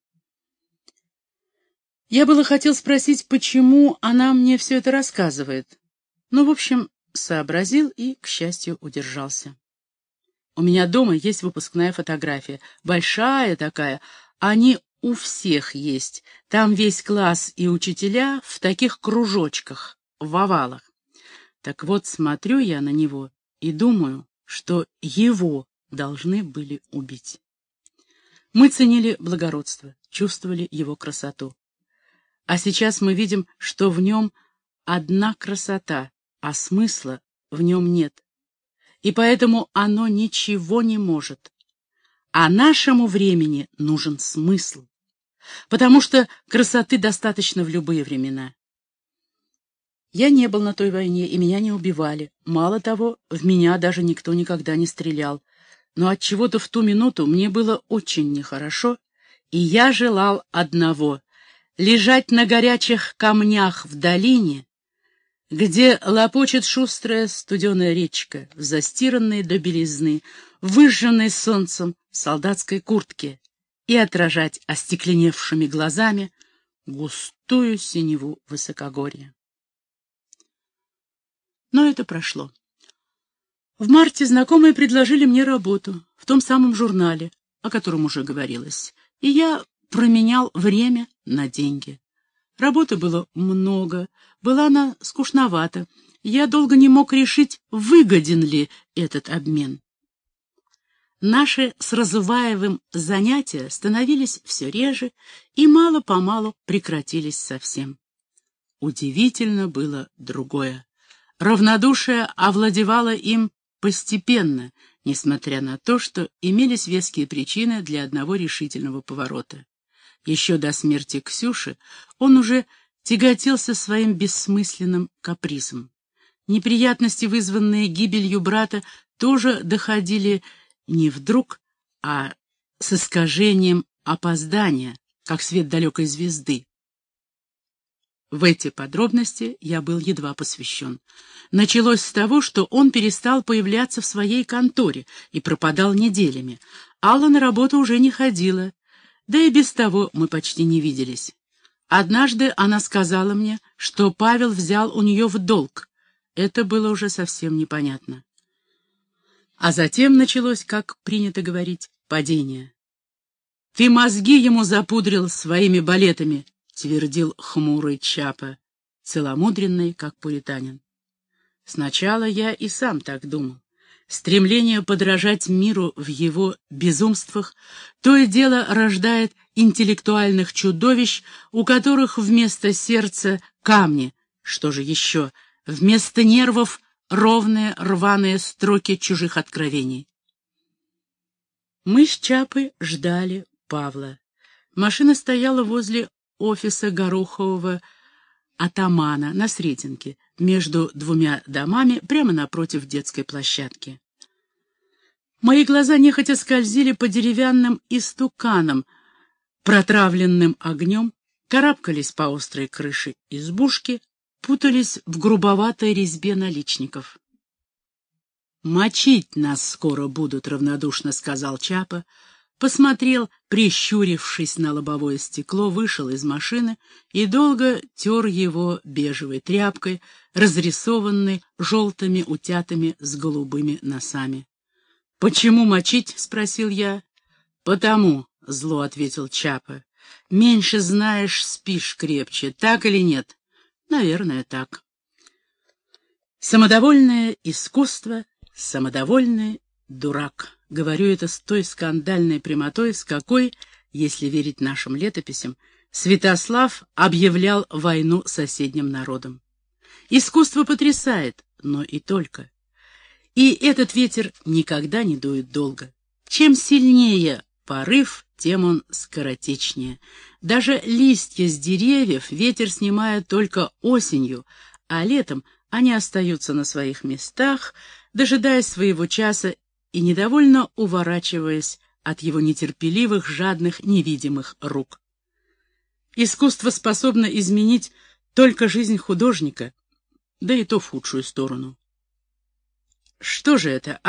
Я было хотел спросить, почему она мне все это рассказывает. Ну, в общем, сообразил и, к счастью, удержался. У меня дома есть выпускная фотография, большая такая, они у всех есть. Там весь класс и учителя в таких кружочках, в овалах. Так вот, смотрю я на него и думаю, что его должны были убить. Мы ценили благородство, чувствовали его красоту. А сейчас мы видим, что в нем одна красота, а смысла в нем нет. И поэтому оно ничего не может. А нашему времени нужен смысл, потому что красоты достаточно в любые времена. Я не был на той войне, и меня не убивали. Мало того, в меня даже никто никогда не стрелял. Но отчего-то в ту минуту мне было очень нехорошо, и я желал одного — лежать на горячих камнях в долине, где лопочет шустрая студеная речка, в застиранной до белизны, выжженной солнцем солдатской куртке, и отражать остекленевшими глазами густую синеву высокогорья. Но это прошло. В марте знакомые предложили мне работу в том самом журнале, о котором уже говорилось, и я променял время на деньги. Работы было много, была она скучновата, я долго не мог решить, выгоден ли этот обмен. Наши с Разуваевым занятия становились все реже и мало-помалу прекратились совсем. Удивительно было другое. Равнодушие овладевало им постепенно, несмотря на то, что имелись веские причины для одного решительного поворота. Еще до смерти Ксюши он уже тяготился своим бессмысленным капризом. Неприятности, вызванные гибелью брата, тоже доходили не вдруг, а с искажением опоздания, как свет далекой звезды. В эти подробности я был едва посвящен. Началось с того, что он перестал появляться в своей конторе и пропадал неделями. Алла на работу уже не ходила, да и без того мы почти не виделись. Однажды она сказала мне, что Павел взял у нее в долг. Это было уже совсем непонятно. А затем началось, как принято говорить, падение. «Ты мозги ему запудрил своими балетами», — твердил хмурый Чапа, целомудренный, как пуританин. Сначала я и сам так думал. Стремление подражать миру в его безумствах то и дело рождает интеллектуальных чудовищ, у которых вместо сердца камни, что же еще, вместо нервов ровные рваные строки чужих откровений. Мы с Чапой ждали Павла. Машина стояла возле офиса Горохового атамана на Сретенке, между двумя домами, прямо напротив детской площадки. Мои глаза нехотя скользили по деревянным истуканам, протравленным огнем, карабкались по острой крыше избушки, путались в грубоватой резьбе наличников. «Мочить нас скоро будут», — равнодушно сказал Чапа, посмотрел, прищурившись на лобовое стекло, вышел из машины и долго тер его бежевой тряпкой, разрисованной желтыми утятами с голубыми носами. «Почему мочить?» — спросил я. «Потому», — зло ответил Чапа. «Меньше знаешь, спишь крепче, так или нет?» «Наверное, так». Самодовольное искусство, самодовольный дурак. Говорю это с той скандальной прямотой, с какой, если верить нашим летописям, Святослав объявлял войну соседним народам. Искусство потрясает, но и только. И этот ветер никогда не дует долго. Чем сильнее порыв, тем он скоротечнее. Даже листья с деревьев ветер снимает только осенью, а летом они остаются на своих местах, дожидаясь своего часа и недовольно уворачиваясь от его нетерпеливых, жадных, невидимых рук. Искусство способно изменить только жизнь художника, да и то в худшую сторону. «Что же это, а?»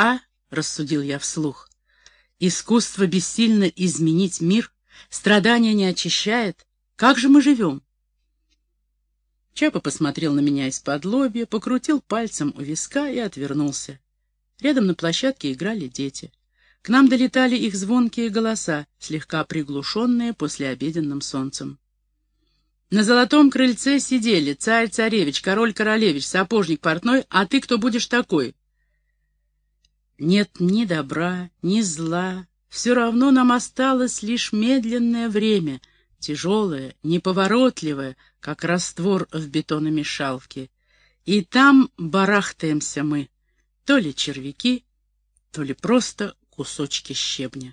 — рассудил я вслух. «Искусство бессильно изменить мир, страдания не очищает. Как же мы живем?» Чапа посмотрел на меня из-под лобья, покрутил пальцем у виска и отвернулся. Рядом на площадке играли дети. К нам долетали их звонкие голоса, слегка приглушенные послеобеденным солнцем. На золотом крыльце сидели царь-царевич, король-королевич, сапожник портной, а ты кто будешь такой? Нет ни добра, ни зла, все равно нам осталось лишь медленное время, тяжелое, неповоротливое, как раствор в бетономешалке. И там барахтаемся мы, то ли червяки, то ли просто кусочки щебня.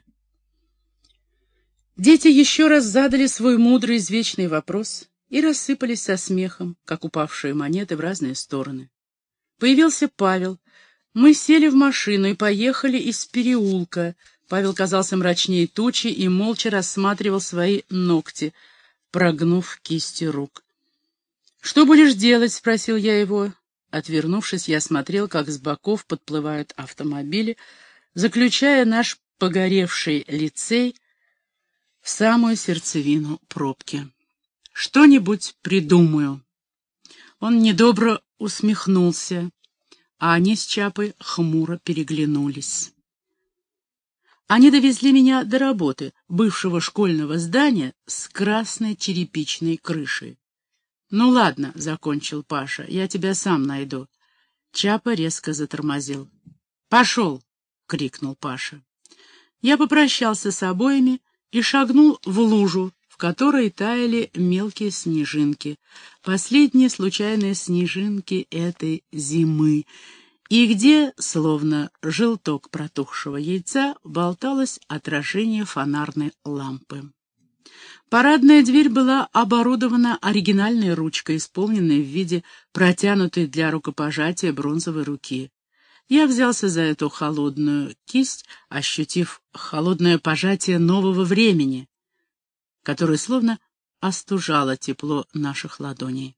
Дети еще раз задали свой мудрый извечный вопрос и рассыпались со смехом, как упавшие монеты в разные стороны. Появился Павел. Мы сели в машину и поехали из переулка. Павел казался мрачнее тучи и молча рассматривал свои ногти, прогнув кисти рук. «Что будешь делать?» — спросил я его. Отвернувшись, я смотрел, как с боков подплывают автомобили, заключая наш погоревший лицей в самую сердцевину пробки. «Что-нибудь придумаю». Он недобро усмехнулся, а они с Чапой хмуро переглянулись. Они довезли меня до работы, бывшего школьного здания с красной черепичной крышей. «Ну ладно», — закончил Паша, — «я тебя сам найду». Чапа резко затормозил. «Пошел!» — крикнул Паша. Я попрощался с обоими и шагнул в лужу, в которой таяли мелкие снежинки, последние случайные снежинки этой зимы, и где, словно желток протухшего яйца, болталось отражение фонарной лампы. Парадная дверь была оборудована оригинальной ручкой, исполненной в виде протянутой для рукопожатия бронзовой руки. Я взялся за эту холодную кисть, ощутив холодное пожатие нового времени, которое словно остужало тепло наших ладоней.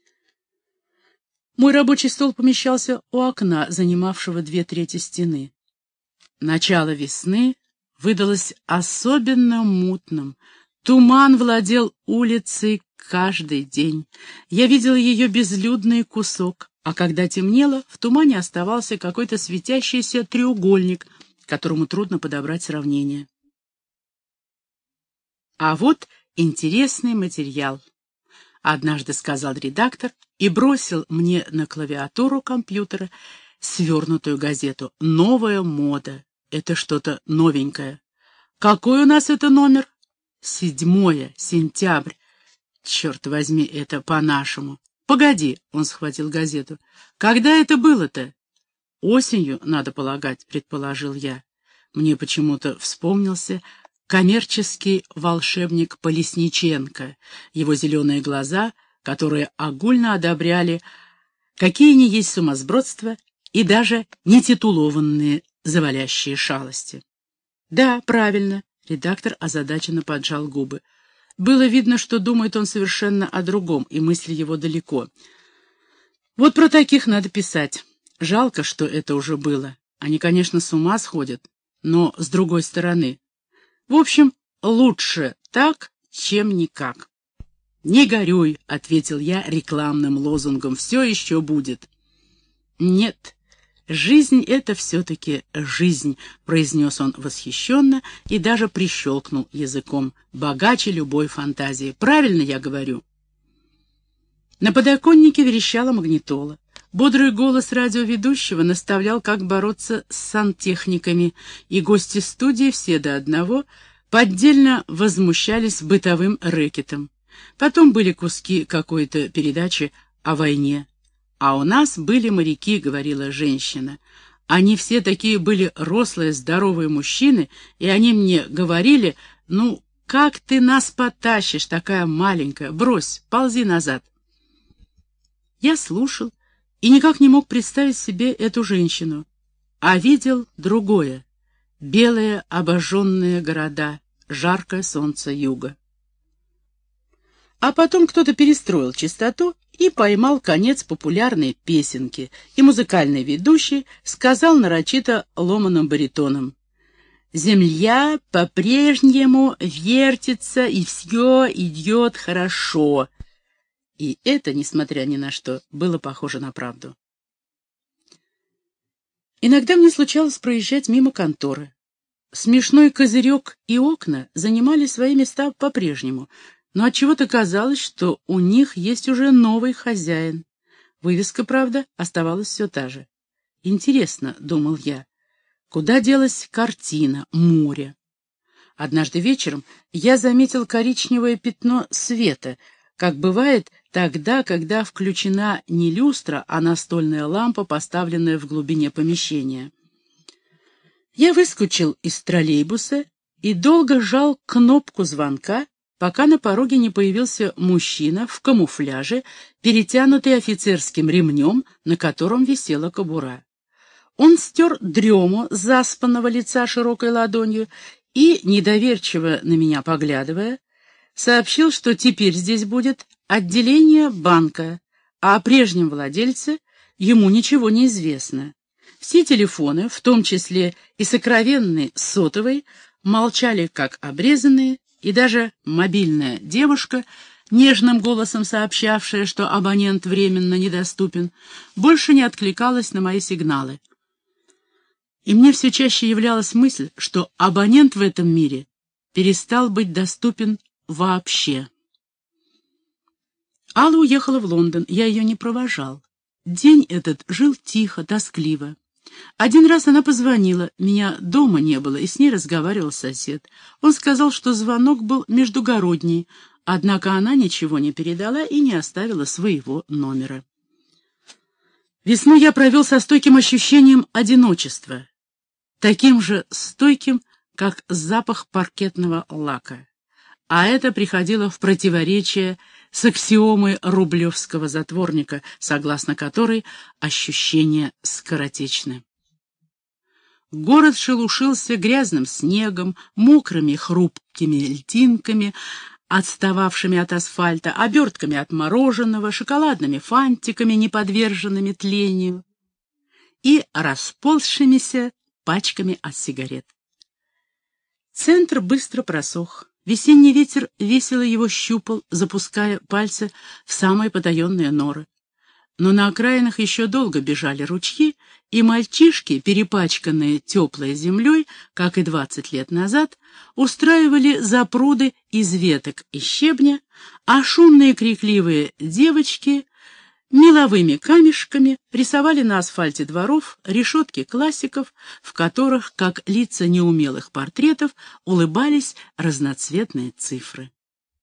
Мой рабочий стол помещался у окна, занимавшего две трети стены. Начало весны выдалось особенно мутным. Туман владел улицей каждый день. Я видел ее безлюдный кусок, а когда темнело, в тумане оставался какой-то светящийся треугольник, которому трудно подобрать сравнение. А вот интересный материал, — однажды сказал редактор и бросил мне на клавиатуру компьютера свернутую газету. «Новая мода. Это что-то новенькое». «Какой у нас это номер?» «Седьмое, сентябрь. Черт возьми, это по-нашему». «Погоди», — он схватил газету. «Когда это было-то?» «Осенью, надо полагать», — предположил я. Мне почему-то вспомнился коммерческий волшебник Полесниченко, его зеленые глаза, которые огульно одобряли какие ни есть сумасбродства и даже нетитулованные завалящие шалости. «Да, правильно», — редактор озадаченно поджал губы. Было видно, что думает он совершенно о другом, и мысли его далеко. Вот про таких надо писать. Жалко, что это уже было. Они, конечно, с ума сходят, но с другой стороны. В общем, лучше так, чем никак. «Не горюй», — ответил я рекламным лозунгом, — «все еще будет». «Нет, жизнь — это все-таки жизнь», — произнес он восхищенно и даже прищелкнул языком, богаче любой фантазии. «Правильно я говорю?» На подоконнике верещала магнитола. Бодрый голос радиоведущего наставлял, как бороться с сантехниками, и гости студии все до одного поддельно возмущались бытовым рэкетом. Потом были куски какой-то передачи о войне. «А у нас были моряки», — говорила женщина. «Они все такие были рослые, здоровые мужчины, и они мне говорили: ну, как ты нас потащишь, такая маленькая? Брось, ползи назад». Я слушал и никак не мог представить себе эту женщину, а видел другое — белые обожженные города, жаркое солнце юга. А потом кто-то перестроил частоту и поймал конец популярной песенки, и музыкальный ведущий сказал нарочито ломаным баритоном: «Земля по-прежнему вертится, и все идет хорошо». И это, несмотря ни на что, было похоже на правду. Иногда мне случалось проезжать мимо конторы. Смешной козырек и окна занимали свои места по-прежнему, но отчего-то казалось, что у них есть уже новый хозяин. Вывеска, правда, оставалась все та же. Интересно, — думал я, — куда делась картина, море? Однажды вечером я заметил коричневое пятно света, как бывает тогда, когда включена не люстра, а настольная лампа, поставленная в глубине помещения. Я выскочил из троллейбуса и долго жал кнопку звонка, пока на пороге не появился мужчина в камуфляже, перетянутый офицерским ремнем, на котором висела кобура. Он стер дрему с заспанного лица широкой ладонью и, недоверчиво на меня поглядывая, сообщил, что теперь здесь будет отделение банка, а о прежнем владельце ему ничего не известно. Все телефоны, в том числе и сокровенный сотовый, молчали как обрезанные, и даже мобильная девушка, нежным голосом сообщавшая, что абонент временно недоступен, больше не откликалась на мои сигналы. И мне все чаще являлась мысль, что абонент в этом мире перестал быть доступен вообще. Алла уехала в Лондон, я ее не провожал. День этот жил тихо, тоскливо. Один раз она позвонила, меня дома не было, и с ней разговаривал сосед. Он сказал, что звонок был междугородний, однако она ничего не передала и не оставила своего номера. Весну я провел со стойким ощущением одиночества, таким же стойким, как запах паркетного лака. А это приходило в противоречие с аксиомой рублевского затворника, согласно которой ощущения скоротечны. Город шелушился грязным снегом, мокрыми хрупкими льдинками, отстававшими от асфальта, обертками от мороженого, шоколадными фантиками, не подверженными тлению, и расползшимися пачками от сигарет. Центр быстро просох. Весенний ветер весело его щупал, запуская пальцы в самые потаенные норы. Но на окраинах еще долго бежали ручьи, и мальчишки, перепачканные теплой землей, как и двадцать лет назад, устраивали запруды из веток и щебня, а шумные крикливые девочки меловыми камешками рисовали на асфальте дворов решетки классиков, в которых, как лица неумелых портретов, улыбались разноцветные цифры.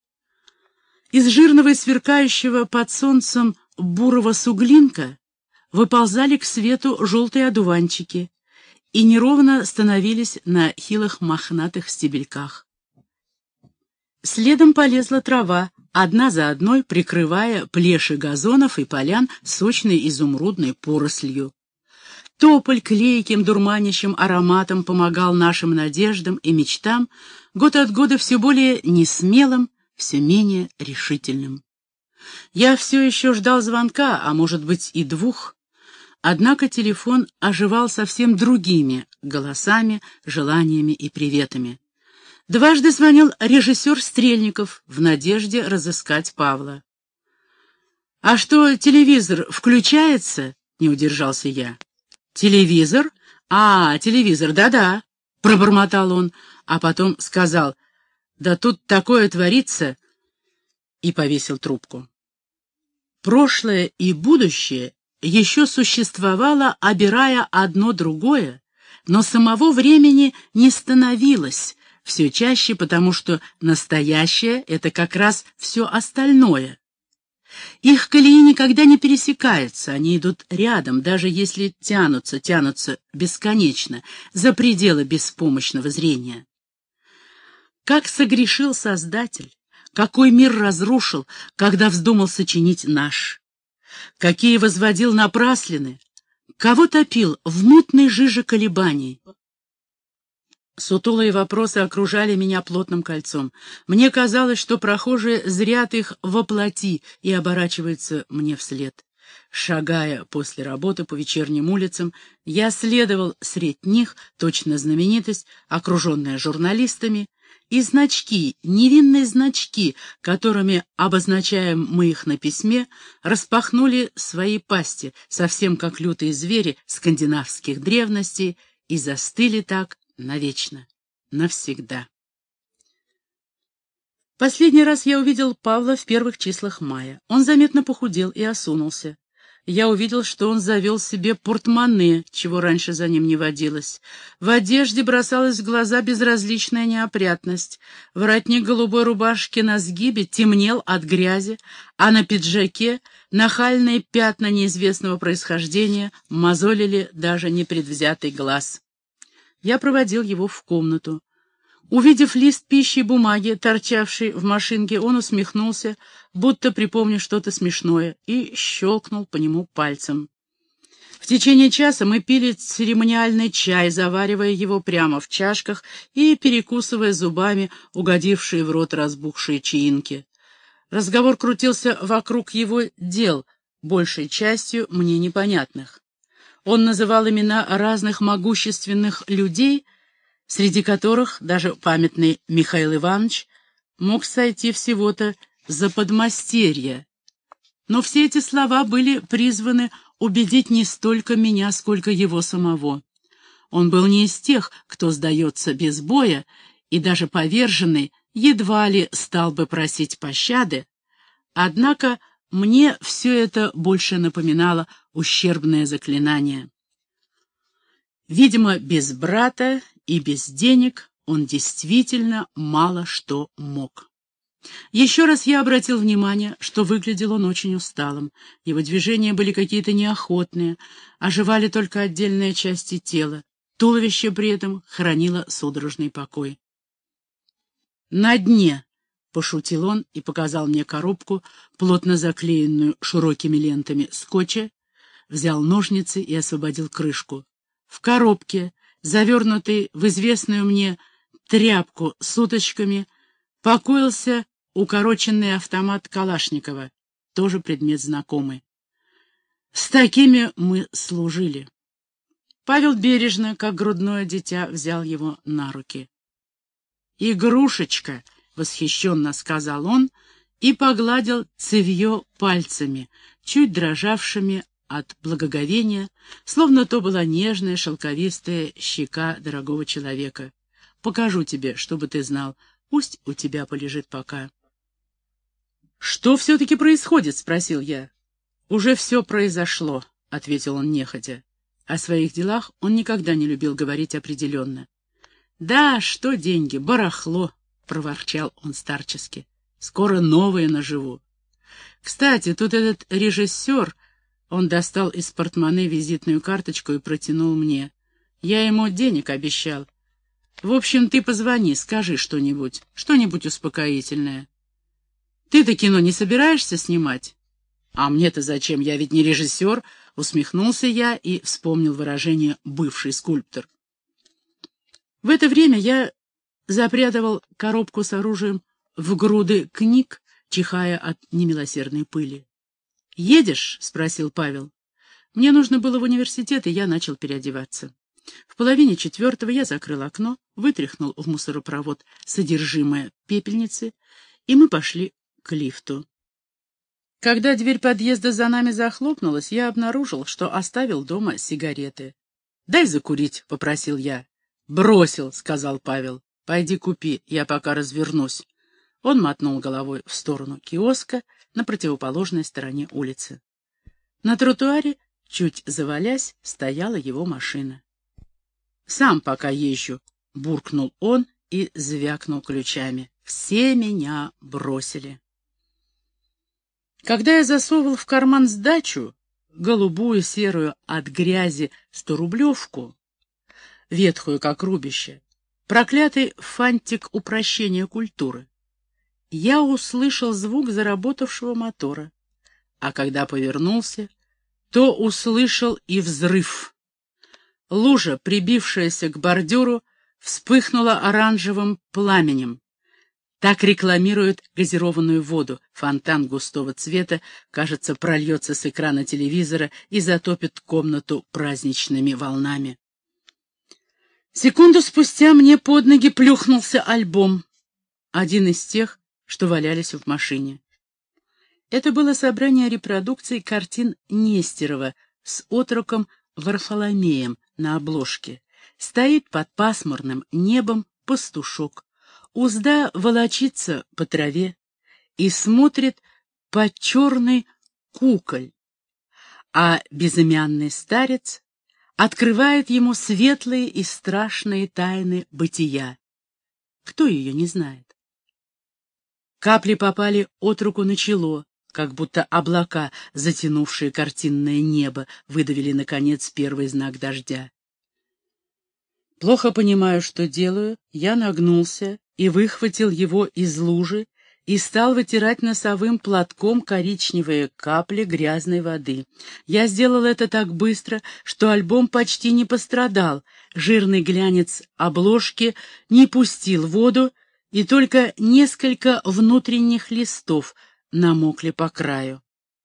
Из жирного и сверкающего под солнцем бурого суглинка выползали к свету желтые одуванчики и неровно становились на хилых мохнатых стебельках. Следом полезла трава, одна за одной прикрывая плеши газонов и полян сочной изумрудной порослью. Тополь клейким дурманящим ароматом помогал нашим надеждам и мечтам, год от года все более несмелым, все менее решительным. Я все еще ждал звонка, а может быть и двух, однако телефон оживал совсем другими голосами, желаниями и приветами. Дважды звонил режиссер Стрельников в надежде разыскать Павла. «А что, телевизор включается?» — не удержался я. «Телевизор? А, телевизор, да-да», — пробормотал он, а потом сказал: «Да тут такое творится», и повесил трубку. Прошлое и будущее еще существовало, обирая одно другое, но самого времени не становилось, все чаще, потому что настоящее — это как раз все остальное. Их колеи никогда не пересекаются, они идут рядом, даже если тянутся, тянутся бесконечно, за пределы беспомощного зрения. Как согрешил Создатель, какой мир разрушил, когда вздумал сочинить наш, какие возводил напраслины, кого топил в мутной жиже колебаний. Сутулые вопросы окружали меня плотным кольцом. Мне казалось, что прохожие зрят их воплоти и оборачиваются мне вслед. Шагая после работы по вечерним улицам, я следовал средь них, точно знаменитость, окруженная журналистами, и значки, невинные значки, которыми обозначаем мы их на письме, распахнули свои пасти, совсем как лютые звери скандинавских древностей, и застыли так навечно, навсегда. Последний раз я увидел Павла в первых числах мая. Он заметно похудел и осунулся. Я увидел, что он завел себе портмоне, чего раньше за ним не водилось. В одежде бросалась в глаза безразличная неопрятность. Воротник голубой рубашки на сгибе темнел от грязи, а на пиджаке нахальные пятна неизвестного происхождения мозолили даже непредвзятый глаз. Я проводил его в комнату. Увидев лист пищи и бумаги, торчавший в машинке, он усмехнулся, будто припомнив что-то смешное, и щелкнул по нему пальцем. В течение часа мы пили церемониальный чай, заваривая его прямо в чашках и перекусывая зубами угодившие в рот разбухшие чаинки. Разговор крутился вокруг его дел, большей частью мне непонятных. Он называл имена разных могущественных людей, среди которых даже памятный Михаил Иванович мог сойти всего-то за подмастерья. Но все эти слова были призваны убедить не столько меня, сколько его самого. Он был не из тех, кто сдается без боя, и даже поверженный едва ли стал бы просить пощады, однако мне все это больше напоминало ущербное заклинание. Видимо, без брата и без денег он действительно мало что мог. Еще раз я обратил внимание, что выглядел он очень усталым. Его движения были какие-то неохотные, оживали только отдельные части тела. Туловище при этом хранило судорожный покой. «На дне», — пошутил он и показал мне коробку, плотно заклеенную широкими лентами скотча, взял ножницы и освободил крышку. В коробке, завернутый в известную мне тряпку с уточками, покоился укороченный автомат Калашникова, тоже предмет знакомый. С такими мы служили. Павел бережно, как грудное дитя, взял его на руки. «Игрушечка!» — восхищенно сказал он и погладил цевье пальцами, чуть дрожавшими от благоговения, словно то была нежная шелковистая щека дорогого человека. «Покажу тебе, чтобы ты знал. Пусть у тебя полежит пока». «Что все-таки происходит?» — спросил я. «Уже все произошло», — ответил он нехотя. О своих делах он никогда не любил говорить определенно. «Да, что деньги, барахло», — проворчал он старчески. «Скоро новые наживу. Кстати, тут этот режиссер...» Он достал из портмоне визитную карточку и протянул мне. Я ему денег обещал. В общем, ты позвони, скажи что-нибудь, что-нибудь успокоительное. Ты-то кино не собираешься снимать? А мне-то зачем? Я ведь не режиссер, усмехнулся я и вспомнил выражение «бывший скульптор». В это время я запрятывал коробку с оружием в груды книг, чихая от немилосердной пыли. «Едешь?» — спросил Павел. Мне нужно было в университет, и я начал переодеваться. В половине четвертого я закрыл окно, вытряхнул в мусоропровод содержимое пепельницы, и мы пошли к лифту. Когда дверь подъезда за нами захлопнулась, я обнаружил, что оставил дома сигареты. «Дай закурить», — попросил я. «Бросил», — сказал Павел. «Пойди купи, я пока развернусь». Он мотнул головой в сторону киоска на противоположной стороне улицы. На тротуаре, чуть завалясь, стояла его машина. «Сам пока езжу», — буркнул он и звякнул ключами. «Все меня бросили». Когда я засовывал в карман сдачу, голубую, серую от грязи сторублевку, ветхую, как рубище, проклятый фантик упрощения культуры, я услышал звук заработавшего мотора, а когда повернулся, то услышал и взрыв. Лужа, прибившаяся к бордюру, вспыхнуло оранжевым пламенем. Так рекламируют газированную воду. Фонтан густого цвета, кажется, прольется с экрана телевизора и затопит комнату праздничными волнами. Секунду спустя мне под ноги плюхнулся альбом, один из тех, что валялись в машине. Это было собрание репродукций картин Нестерова с отроком Варфоломеем на обложке. Стоит под пасмурным небом пастушок. Узда волочится по траве и смотрит под черный куколь, а безымянный старец открывает ему светлые и страшные тайны бытия. Кто ее не знает? Капли попали отроку на чело, как будто облака, затянувшие картинное небо, выдавили, наконец, первый знак дождя. Плохо понимаю, что делаю, я нагнулся и выхватил его из лужи и стал вытирать носовым платком коричневые капли грязной воды. Я сделал это так быстро, что альбом почти не пострадал, жирный глянец обложки не пустил воду, и только несколько внутренних листов намокли по краю.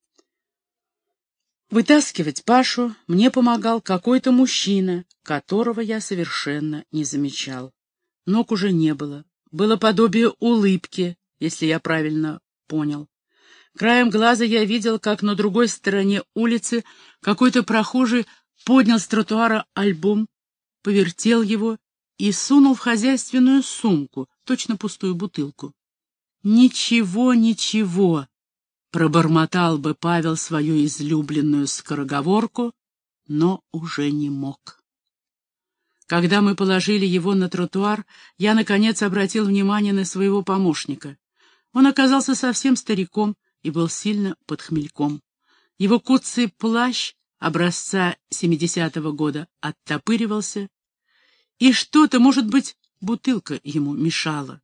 Вытаскивать Пашу мне помогал какой-то мужчина, которого я совершенно не замечал. Ног уже не было. Было подобие улыбки, если я правильно понял. Краем глаза я видел, как на другой стороне улицы какой-то прохожий поднял с тротуара альбом, повертел его и сунул в хозяйственную сумку, точно пустую бутылку. «Ничего, ничего», — пробормотал бы Павел свою излюбленную скороговорку, но уже не мог. Когда мы положили его на тротуар, я, наконец, обратил внимание на своего помощника. Он оказался совсем стариком и был сильно под хмельком. Его куцый плащ образца семидесятого года оттопыривался, и что-то, может быть, бутылка ему мешала.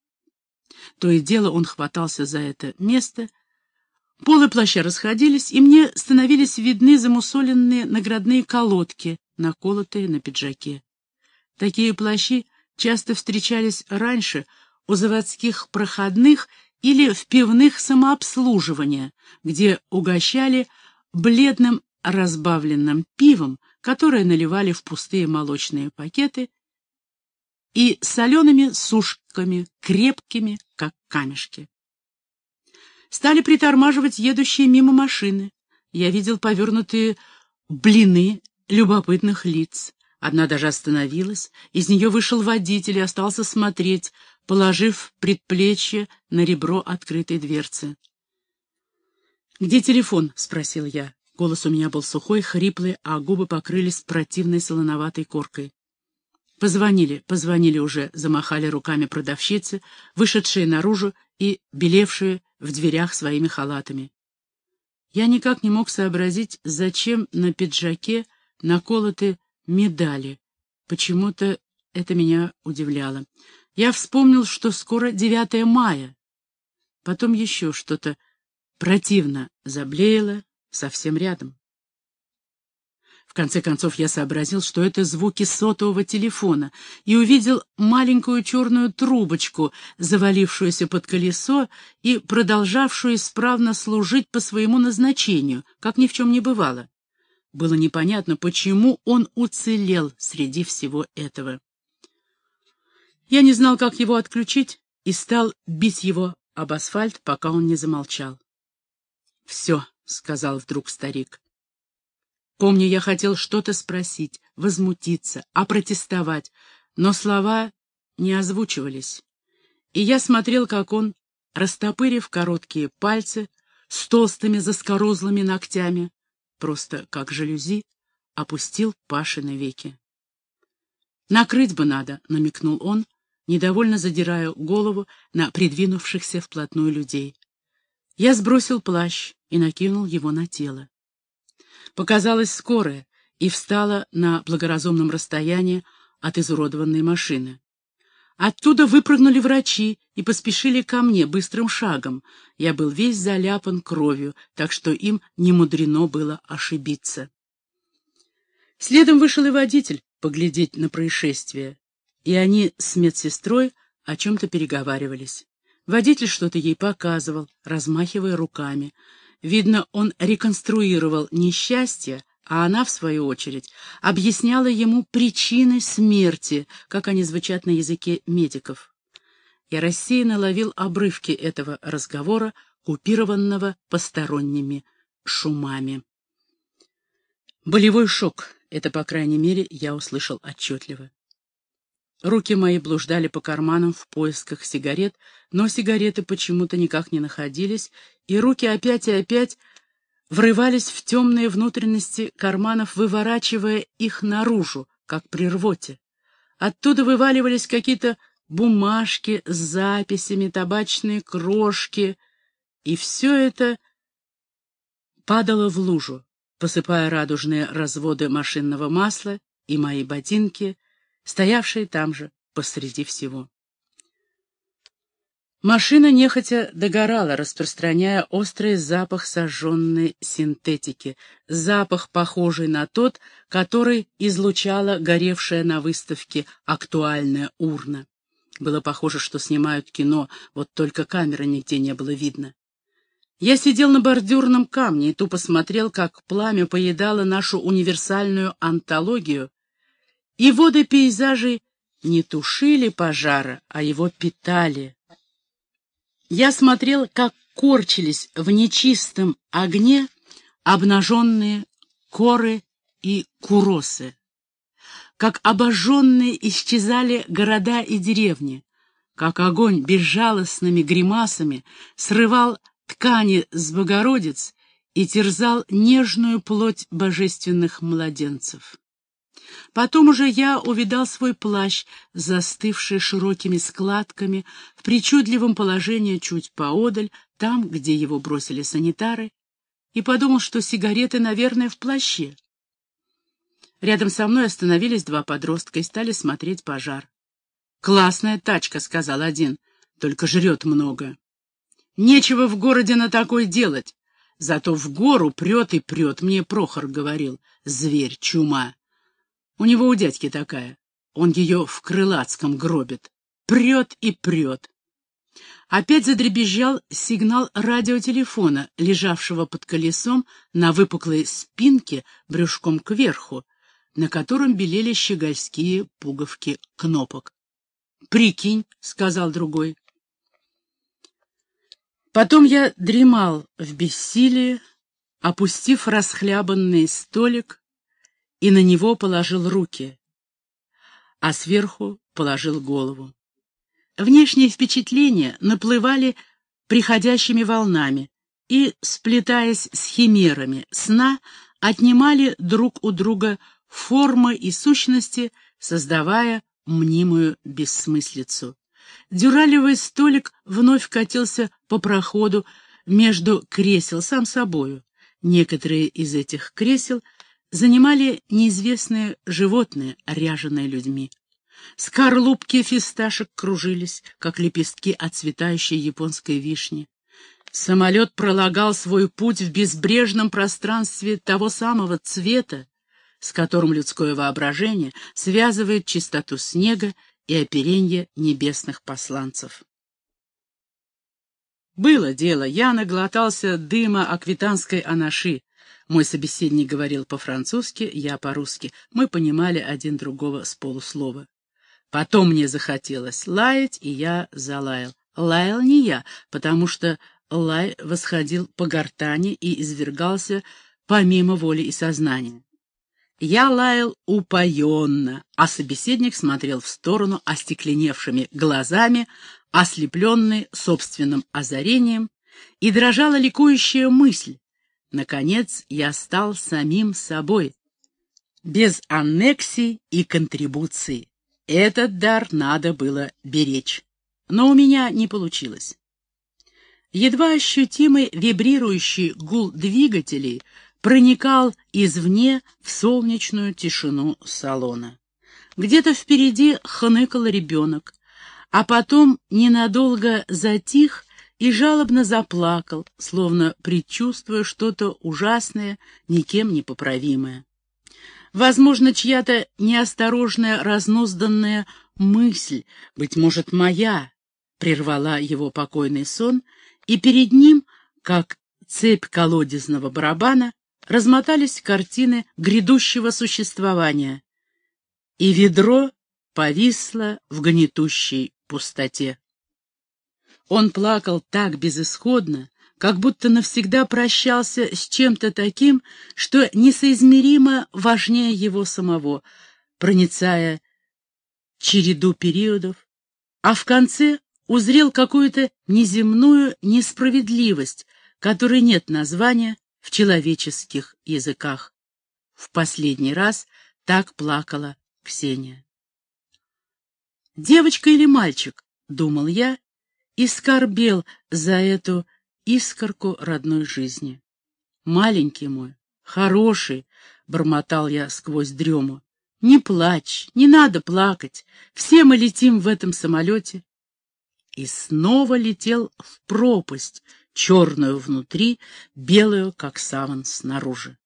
То и дело он хватался за это место. Полы плаща расходились, и мне становились видны замусоленные наградные колодки, наколотые на пиджаке. Такие плащи часто встречались раньше у заводских проходных или в пивных самообслуживания, где угощали бледным разбавленным пивом, которое наливали в пустые молочные пакеты, и солеными сушками, крепкими, как камешки. Стали притормаживать едущие мимо машины. Я видел повернутые блины любопытных лиц. Одна даже остановилась, из нее вышел водитель и остался смотреть, положив предплечье на ребро открытой дверцы. «Где телефон?» — спросил я. Голос у меня был сухой, хриплый, а губы покрылись противной солоноватой коркой. «Позвонили, позвонили уже», — замахали руками продавщицы, вышедшие наружу и белевшие в дверях своими халатами. Я никак не мог сообразить, зачем на пиджаке наколоты медали. Почему-то это меня удивляло. Я вспомнил, что скоро девятое мая. Потом еще что-то противно заблеяло совсем рядом. В конце концов я сообразил, что это звуки сотового телефона, и увидел маленькую черную трубочку, завалившуюся под колесо и продолжавшую исправно служить по своему назначению, как ни в чем не бывало. Было непонятно, почему он уцелел среди всего этого. Я не знал, как его отключить, и стал бить его об асфальт, пока он не замолчал. «Все», — сказал вдруг старик. Помню, я хотел что-то спросить, возмутиться, опротестовать, но слова не озвучивались. И я смотрел, как он, растопырив короткие пальцы с толстыми заскорузлыми ногтями, просто как жалюзи, опустил Пашины веки. «Накрыть бы надо», — намекнул он, недовольно задирая голову на придвинувшихся вплотную людей. Я сбросил плащ и накинул его на тело. Показалась скорая и встала на благоразумном расстоянии от изуродованной машины. Оттуда выпрыгнули врачи и поспешили ко мне быстрым шагом. Я был весь заляпан кровью, так что им не мудрено было ошибиться. Следом вышел и водитель поглядеть на происшествие. и они с медсестрой о чем-то переговаривались. Водитель что-то ей показывал, размахивая руками. Видно, он реконструировал несчастье, а она, в свою очередь, объясняла ему причины смерти, как они звучат на языке медиков. Я рассеянно ловил обрывки этого разговора, купированного посторонними шумами. Болевой шок — это, по крайней мере, я услышал отчетливо. Руки мои блуждали по карманам в поисках сигарет, но сигареты почему-то никак не находились, и руки опять и опять врывались в темные внутренности карманов, выворачивая их наружу, как при рвоте. Оттуда вываливались какие-то бумажки с записями, табачные крошки, и все это падало в лужу, посыпая радужные разводы машинного масла и мои ботинки, стоявшие там же посреди всего. Машина нехотя догорала, распространяя острый запах сожженной синтетики, запах, похожий на тот, который излучала горевшая на выставке актуальная урна. Было похоже, что снимают кино, вот только камеры нигде не было видно. Я сидел на бордюрном камне и тупо смотрел, как пламя поедало нашу универсальную антологию, и воды пейзажей не тушили пожара, а его питали. Я смотрел, как корчились в нечистом огне обнаженные коры и куросы, как обожженные исчезали города и деревни, как огонь безжалостными гримасами срывал ткани с Богородиц и терзал нежную плоть божественных младенцев. Потом уже я увидал свой плащ, застывший широкими складками, в причудливом положении чуть поодаль, там, где его бросили санитары, и подумал, что сигареты, наверное, в плаще. Рядом со мной остановились два подростка и стали смотреть пожар. «Классная тачка», — сказал один, — «только жрет много». «Нечего в городе на такой делать, зато в гору прет и прет», — мне Прохор говорил, — «зверь, чума». У него у дядьки такая. Он ее в Крылатском гробит. Прет и прет. Опять задребезжал сигнал радиотелефона, лежавшего под колесом на выпуклой спинке брюшком кверху, на котором белели щегольские пуговки кнопок. «Прикинь», — сказал другой. Потом я дремал в бессилии, опустив расхлябанный столик, и на него положил руки, а сверху положил голову. Внешние впечатления наплывали приходящими волнами и, сплетаясь с химерами сна, отнимали друг у друга формы и сущности, создавая мнимую бессмыслицу. Дюралевый столик вновь катился по проходу между кресел сам собою. Некоторые из этих кресел занимали неизвестные животные, ряженые людьми. Скорлупки фисташек кружились, как лепестки отцветающей японской вишни. Самолет пролагал свой путь в безбрежном пространстве того самого цвета, с которым людское воображение связывает чистоту снега и оперенье небесных посланцев. Было дело, я наглотался дыма аквитанской анаши. Мой собеседник говорил по-французски, я по-русски. Мы понимали один другого с полуслова. Потом мне захотелось лаять, и я залаял. Лаял не я, потому что лай восходил по гортани и извергался помимо воли и сознания. Я лаял упоенно, а собеседник смотрел в сторону остекленевшими глазами, ослепленный собственным озарением, и дрожала ликующая мысль. Наконец я стал самим собой, без аннексий и контрибуций. Этот дар надо было беречь, но у меня не получилось. Едва ощутимый вибрирующий гул двигателей проникал извне в солнечную тишину салона. Где-то впереди хныкал ребенок, а потом ненадолго затих и жалобно заплакал, словно предчувствуя что-то ужасное, никем не поправимое. Возможно, чья-то неосторожная, разнузданная мысль, быть может, моя, прервала его покойный сон, и перед ним, как цепь колодезного барабана, размотались картины грядущего существования, и ведро повисло в гнетущей пустоте. Он плакал так безысходно, как будто навсегда прощался с чем-то таким, что несоизмеримо важнее его самого, проницая череду периодов, а в конце узрел какую-то неземную несправедливость, которой нет названия в человеческих языках. В последний раз так плакала Ксения. «Девочка или мальчик?» — думал я, и скорбел за эту искорку родной жизни. «Маленький мой, хороший», — бормотал я сквозь дрему, — «не плачь, не надо плакать, все мы летим в этом самолете». И снова летел в пропасть, черную внутри, белую, как саван, снаружи.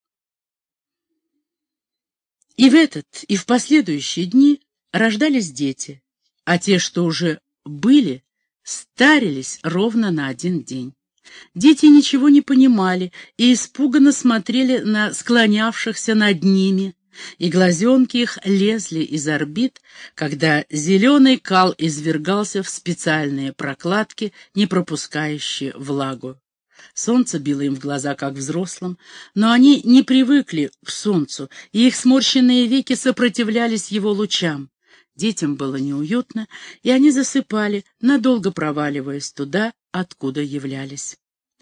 И в этот, и в последующие дни рождались дети, а те, что уже были, старились ровно на один день. Дети ничего не понимали и испуганно смотрели на склонявшихся над ними, и глазенки их лезли из орбит, когда зеленый кал извергался в специальные прокладки, не пропускающие влагу. Солнце било им в глаза, как взрослым, но они не привыкли к солнцу, и их сморщенные веки сопротивлялись его лучам. Детям было неуютно, и они засыпали, надолго проваливаясь туда, откуда являлись.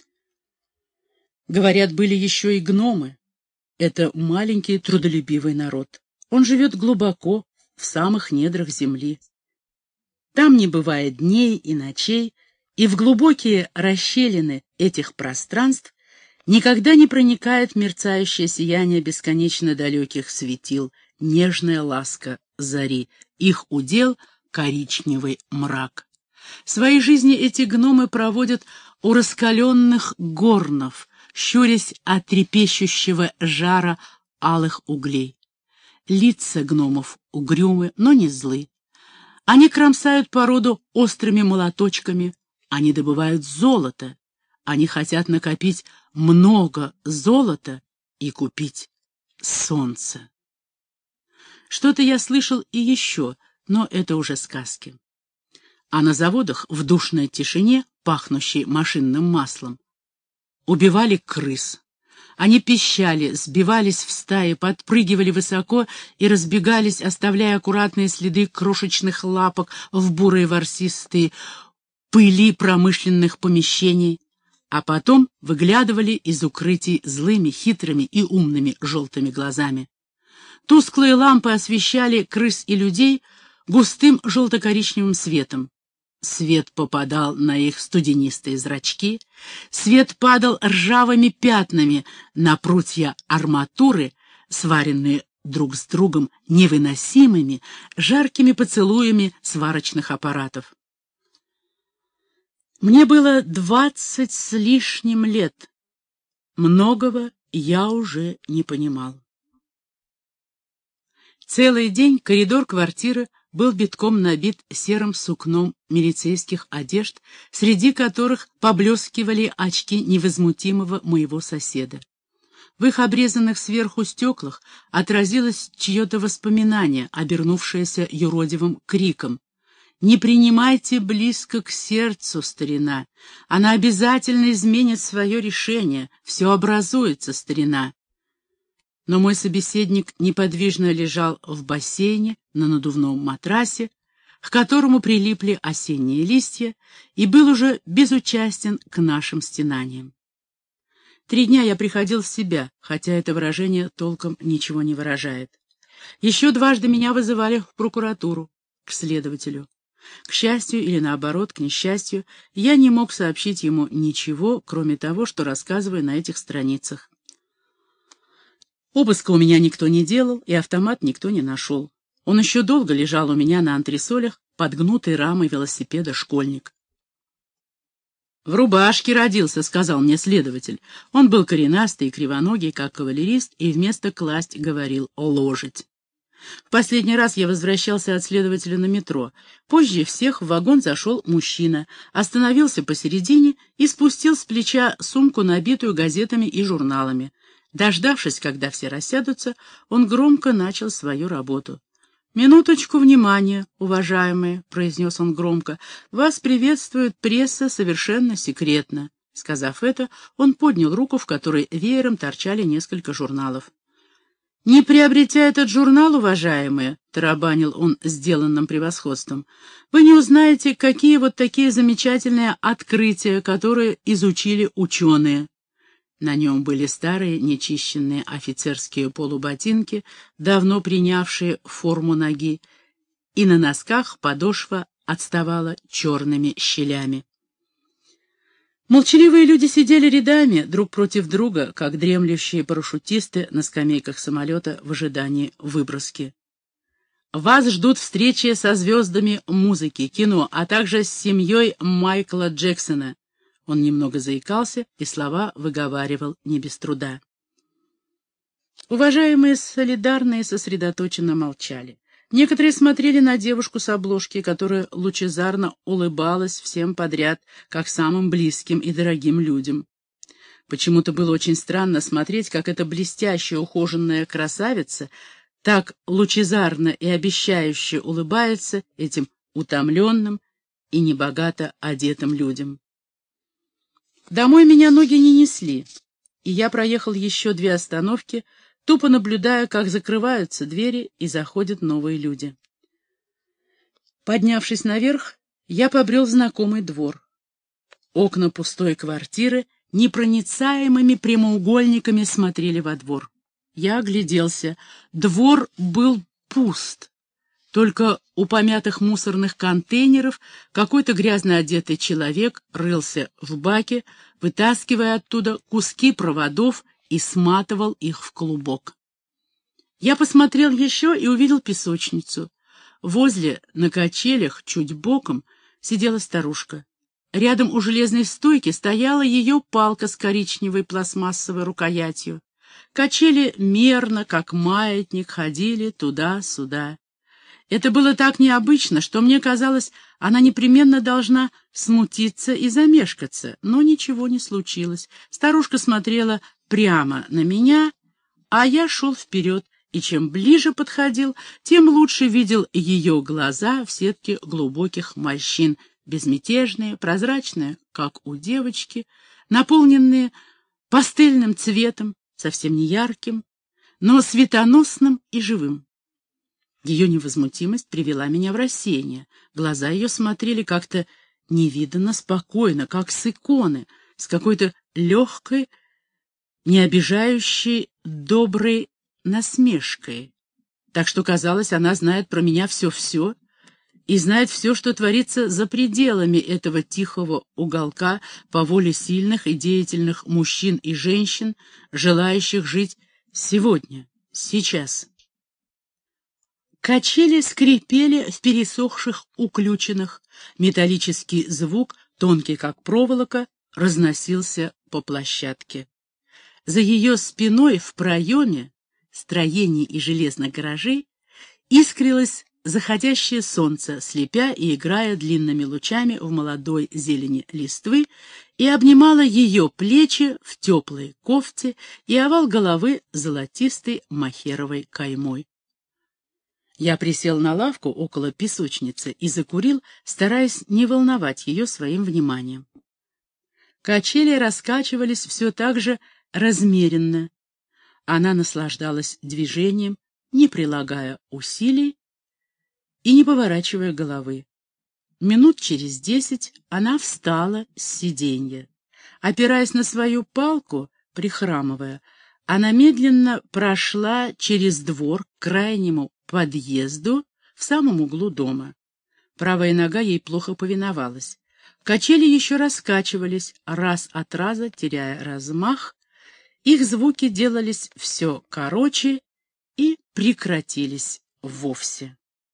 Говорят, были еще и гномы. Это маленький трудолюбивый народ. Он живет глубоко, в самых недрах земли. Там не бывает дней и ночей, и в глубокие расщелины этих пространств никогда не проникает мерцающее сияние бесконечно далеких светил, нежная ласка зари, их удел — коричневый мрак. Свои жизни эти гномы проводят у раскаленных горнов, щурясь от трепещущего жара алых углей. Лица гномов угрюмы, но не злы. Они кромсают породу острыми молоточками, они добывают золото, они хотят накопить много золота и купить солнце. Что-то я слышал и еще, но это уже сказки. А на заводах в душной тишине, пахнущей машинным маслом, убивали крыс. Они пищали, сбивались в стаи, подпрыгивали высоко и разбегались, оставляя аккуратные следы крошечных лапок в бурые ворсистые пыли промышленных помещений, а потом выглядывали из укрытий злыми, хитрыми и умными желтыми глазами. Тусклые лампы освещали крыс и людей густым желто-коричневым светом. Свет попадал на их студенистые зрачки, свет падал ржавыми пятнами на прутья арматуры, сваренные друг с другом невыносимыми, жаркими поцелуями сварочных аппаратов. Мне было двадцать с лишним лет. Многого я уже не понимал. Целый день коридор квартиры был битком набит серым сукном милицейских одежд, среди которых поблескивали очки невозмутимого моего соседа. В их обрезанных сверху стеклах отразилось чье-то воспоминание, обернувшееся юродивым криком: «Не принимайте близко к сердцу, старина! Она обязательно изменит свое решение, все образуется, старина!» Но мой собеседник неподвижно лежал в бассейне на надувном матрасе, к которому прилипли осенние листья, и был уже безучастен к нашим стенаниям. Три дня я приходил в себя, хотя это выражение толком ничего не выражает. Еще дважды меня вызывали в прокуратуру, к следователю. К счастью или наоборот, к несчастью, я не мог сообщить ему ничего, кроме того, что рассказываю на этих страницах. Обыска у меня никто не делал, и автомат никто не нашел. Он еще долго лежал у меня на антресолях под гнутой рамой велосипеда «Школьник». «В рубашке родился», — сказал мне следователь. Он был коренастый и кривоногий, как кавалерист, и вместо «класть» говорил «ложить». В последний раз я возвращался от следователя на метро. Позже всех в вагон зашел мужчина, остановился посередине и спустил с плеча сумку, набитую газетами и журналами. Дождавшись, когда все рассядутся, он громко начал свою работу. «Минуточку внимания, уважаемые», — произнес он громко, — «вас приветствует пресса совершенно секретно». Сказав это, он поднял руку, в которой веером торчали несколько журналов. «Не приобретя этот журнал, уважаемые», — тарабанил он сделанным превосходством, — «вы не узнаете, какие вот такие замечательные открытия, которые изучили ученые». На нем были старые нечищенные офицерские полуботинки, давно принявшие форму ноги, и на носках подошва отставала черными щелями. Молчаливые люди сидели рядами друг против друга, как дремлющие парашютисты на скамейках самолета в ожидании выброски. «Вас ждут встречи со звездами музыки, кино, а также с семьей Майкла Джексона». Он немного заикался и слова выговаривал не без труда. Уважаемые солидарно и сосредоточенно молчали. Некоторые смотрели на девушку с обложки, которая лучезарно улыбалась всем подряд, как самым близким и дорогим людям. Почему-то было очень странно смотреть, как эта блестящая ухоженная красавица так лучезарно и обещающе улыбается этим утомленным и небогато одетым людям. Домой меня ноги не несли, и я проехал еще две остановки, тупо наблюдая, как закрываются двери и заходят новые люди. Поднявшись наверх, я побрел в знакомый двор. Окна пустой квартиры непроницаемыми прямоугольниками смотрели во двор. Я огляделся. Двор был пуст. Только у помятых мусорных контейнеров какой-то грязно одетый человек рылся в баке, вытаскивая оттуда куски проводов и сматывал их в клубок. Я посмотрел еще и увидел песочницу. Возле, на качелях, чуть боком, сидела старушка. Рядом у железной стойки стояла ее палка с коричневой пластмассовой рукоятью. Качели мерно, как маятник, ходили туда-сюда. Это было так необычно, что мне казалось, она непременно должна смутиться и замешкаться, но ничего не случилось. Старушка смотрела прямо на меня, а я шел вперед, и чем ближе подходил, тем лучше видел ее глаза в сетке глубоких морщин, безмятежные, прозрачные, как у девочки, наполненные пастельным цветом, совсем не ярким, но светоносным и живым. Ее невозмутимость привела меня в рассеяние. Глаза ее смотрели как-то невиданно спокойно, как с иконы, с какой-то легкой, не обижающей, доброй насмешкой. Так что, казалось, она знает про меня все-все и знает все, что творится за пределами этого тихого уголка по воле сильных и деятельных мужчин и женщин, желающих жить сегодня, сейчас. Качели скрипели в пересохших уключинах, металлический звук, тонкий как проволока, разносился по площадке. За ее спиной в проеме строений и железных гаражей искрилось заходящее солнце, слепя и играя длинными лучами в молодой зелени листвы, и обнимало ее плечи в теплой кофте и овал головы золотистой мохеровой каймой. Я присел на лавку около песочницы и закурил, стараясь не волновать ее своим вниманием. Качели раскачивались все так же размеренно. Она наслаждалась движением, не прилагая усилий и не поворачивая головы. Минут через десять она встала с сиденья. Опираясь на свою палку, прихрамывая, она медленно прошла через двор к крайнему подъезду в самом углу дома. Правая нога ей плохо повиновалась. Качели еще раскачивались, раз от раза теряя размах. Их звуки делались все короче и прекратились вовсе.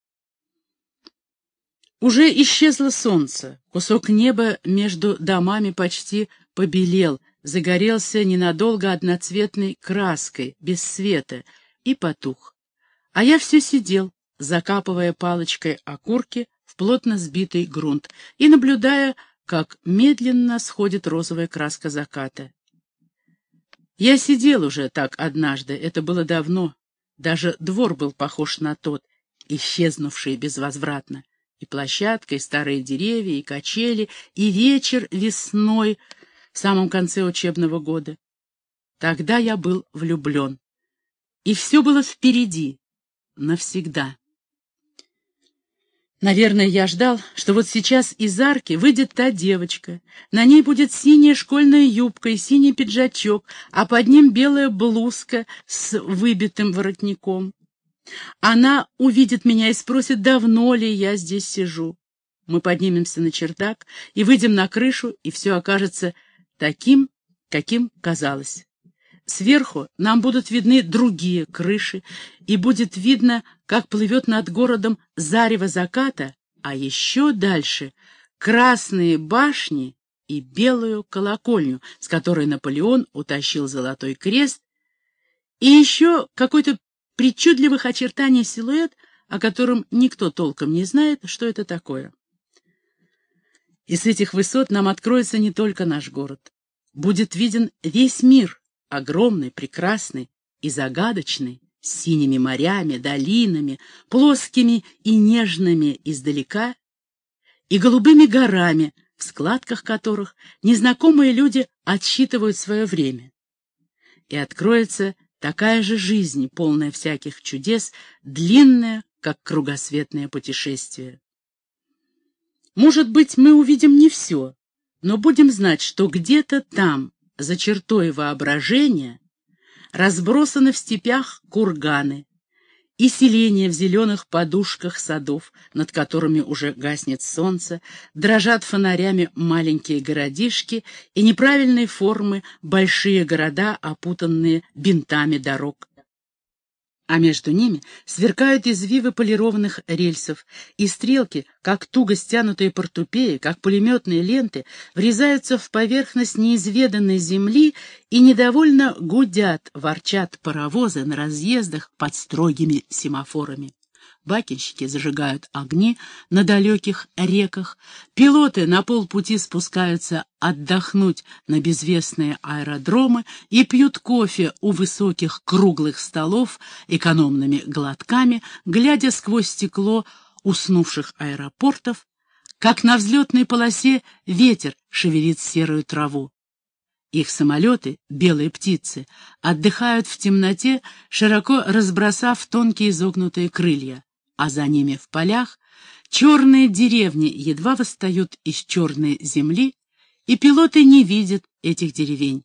Уже исчезло солнце, кусок неба между домами почти побелел, загорелся ненадолго одноцветной краской, без света, и потух. А я все сидел, закапывая палочкой окурки в плотно сбитый грунт и наблюдая, как медленно сходит розовая краска заката. Я сидел уже так однажды, это было давно, даже двор был похож на тот, исчезнувший безвозвратно, и площадка, и старые деревья, и качели, и вечер весной в самом конце учебного года. Тогда я был влюблен, и все было впереди, навсегда. Наверное, я ждал, что вот сейчас из арки выйдет та девочка. На ней будет синяя школьная юбка и синий пиджачок, а под ним белая блузка с выбитым воротником. Она увидит меня и спросит, давно ли я здесь сижу. Мы поднимемся на чердак и выйдем на крышу, и все окажется таким, каким казалось. Сверху нам будут видны другие крыши, и будет видно, как плывет над городом зарево заката, а еще дальше красные башни и белую колокольню, с которой Наполеон утащил золотой крест, и еще какой-то причудливых очертаний силуэт, о котором никто толком не знает, что это такое. И с этих высот нам откроется не только наш город. Будет виден весь мир, огромный, прекрасный и загадочный, с синими морями, долинами, плоскими и нежными издалека, и голубыми горами, в складках которых незнакомые люди отсчитывают свое время. И откроется такая же жизнь, полная всяких чудес, длинная, как кругосветное путешествие. Может быть, мы увидим не все, но будем знать, что где-то там, за чертой воображения, разбросаны в степях курганы и селения в зеленых подушках садов, над которыми уже гаснет солнце, дрожат фонарями маленькие городишки и неправильной формы большие города, опутанные бинтами дорог. А между ними сверкают извивы полированных рельсов, и стрелки, как туго стянутые портупеи, как пулеметные ленты, врезаются в поверхность неизведанной земли и недовольно гудят, ворчат паровозы на разъездах под строгими семафорами. Бакенщики зажигают огни на далеких реках, пилоты на полпути спускаются отдохнуть на безвестные аэродромы и пьют кофе у высоких круглых столов экономными глотками, глядя сквозь стекло уснувших аэропортов, как на взлетной полосе ветер шевелит серую траву. Их самолеты, белые птицы, отдыхают в темноте, широко разбросав тонкие изогнутые крылья. А за ними в полях черные деревни едва восстают из черной земли, и пилоты не видят этих деревень.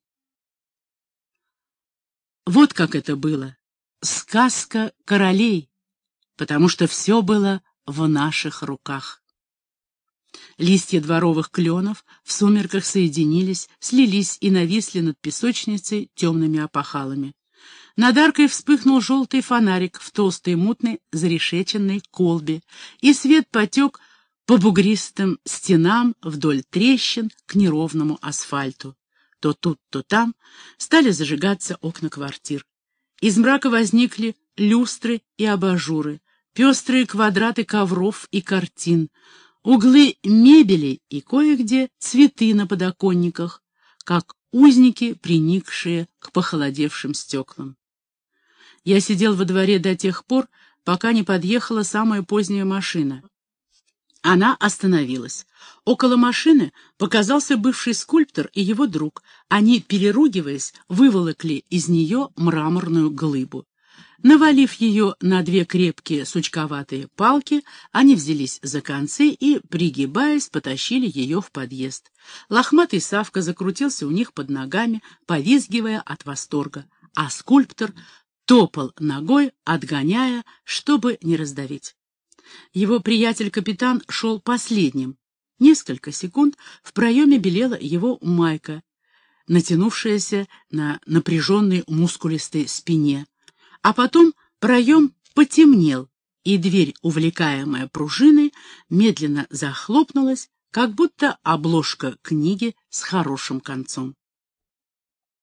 Вот как это было. Сказка королей, потому что все было в наших руках. Листья дворовых кленов в сумерках соединились, слились и нависли над песочницей темными опахалами. Над аркой вспыхнул желтый фонарик в толстой мутной зарешеченной колбе, и свет потек по бугристым стенам вдоль трещин к неровному асфальту. То тут, то там стали зажигаться окна квартир. Из мрака возникли люстры и абажуры, пестрые квадраты ковров и картин, углы мебели и кое-где цветы на подоконниках, как узники, приникшие к похолодевшим стеклам. Я сидел во дворе до тех пор, пока не подъехала самая поздняя машина. Она остановилась. Около машины показался бывший скульптор и его друг. Они, переругиваясь, выволокли из нее мраморную глыбу. Навалив ее на две крепкие сучковатые палки, они взялись за концы и, пригибаясь, потащили ее в подъезд. Лохматый Савка закрутился у них под ногами, повизгивая от восторга, а скульптор топал ногой, отгоняя, чтобы не раздавить. Его приятель-капитан шел последним. Несколько секунд в проеме белела его майка, натянувшаяся на напряженной мускулистой спине. А потом проем потемнел, и дверь, увлекаемая пружиной, медленно захлопнулась, как будто обложка книги с хорошим концом.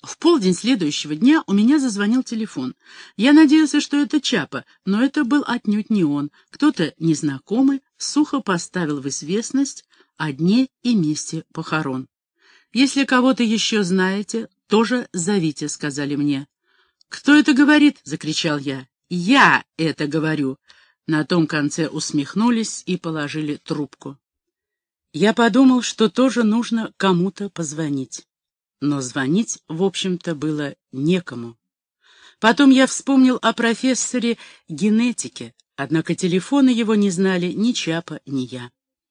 В полдень следующего дня у меня зазвонил телефон. Я надеялся, что это Чапа, но это был отнюдь не он. Кто-то незнакомый сухо поставил в известность о дне и месте похорон. «Если кого-то еще знаете, тоже зовите», — сказали мне. «Кто это говорит?» — закричал я. «Я это говорю!» На том конце усмехнулись и положили трубку. Я подумал, что тоже нужно кому-то позвонить. Но звонить, в общем-то, было некому. Потом я вспомнил о профессоре генетики, однако телефона его не знали ни Чапа, ни я.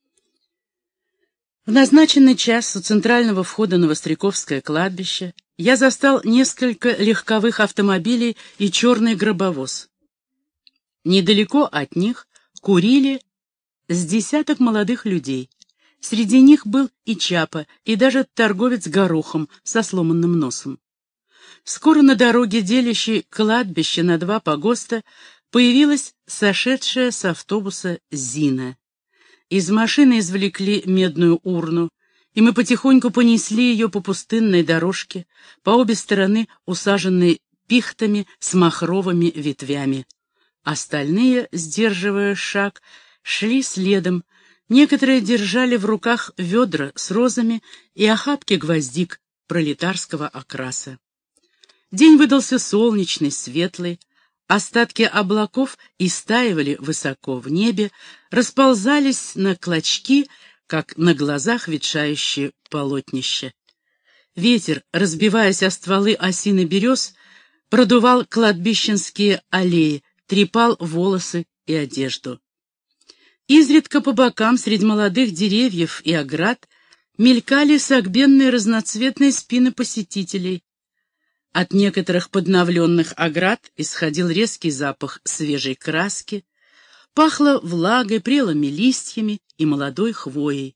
В назначенный час у центрального входа на Востряковское кладбище я застал несколько легковых автомобилей и черный гробовоз. Недалеко от них курили с десяток молодых людей. Среди них был и Чапа, и даже торговец горохом со сломанным носом. Скоро на дороге, делящей кладбище на два погоста, появилась сошедшая с автобуса Зина. Из машины извлекли медную урну, и мы потихоньку понесли ее по пустынной дорожке, по обе стороны усаженной пихтами с махровыми ветвями. Остальные, сдерживая шаг, шли следом. Некоторые держали в руках ведра с розами и охапки гвоздик пролетарского окраса. День выдался солнечный, светлый. Остатки облаков истаивали высоко в небе, расползались на клочки, как на глазах ветшающее полотнище. Ветер, разбиваясь о стволы осин и берез, продувал кладбищенские аллеи, трепал волосы и одежду. Изредка по бокам, среди молодых деревьев и оград, мелькали согбенные разноцветные спины посетителей. От некоторых подновленных оград исходил резкий запах свежей краски, пахло влагой, прелыми листьями и молодой хвоей.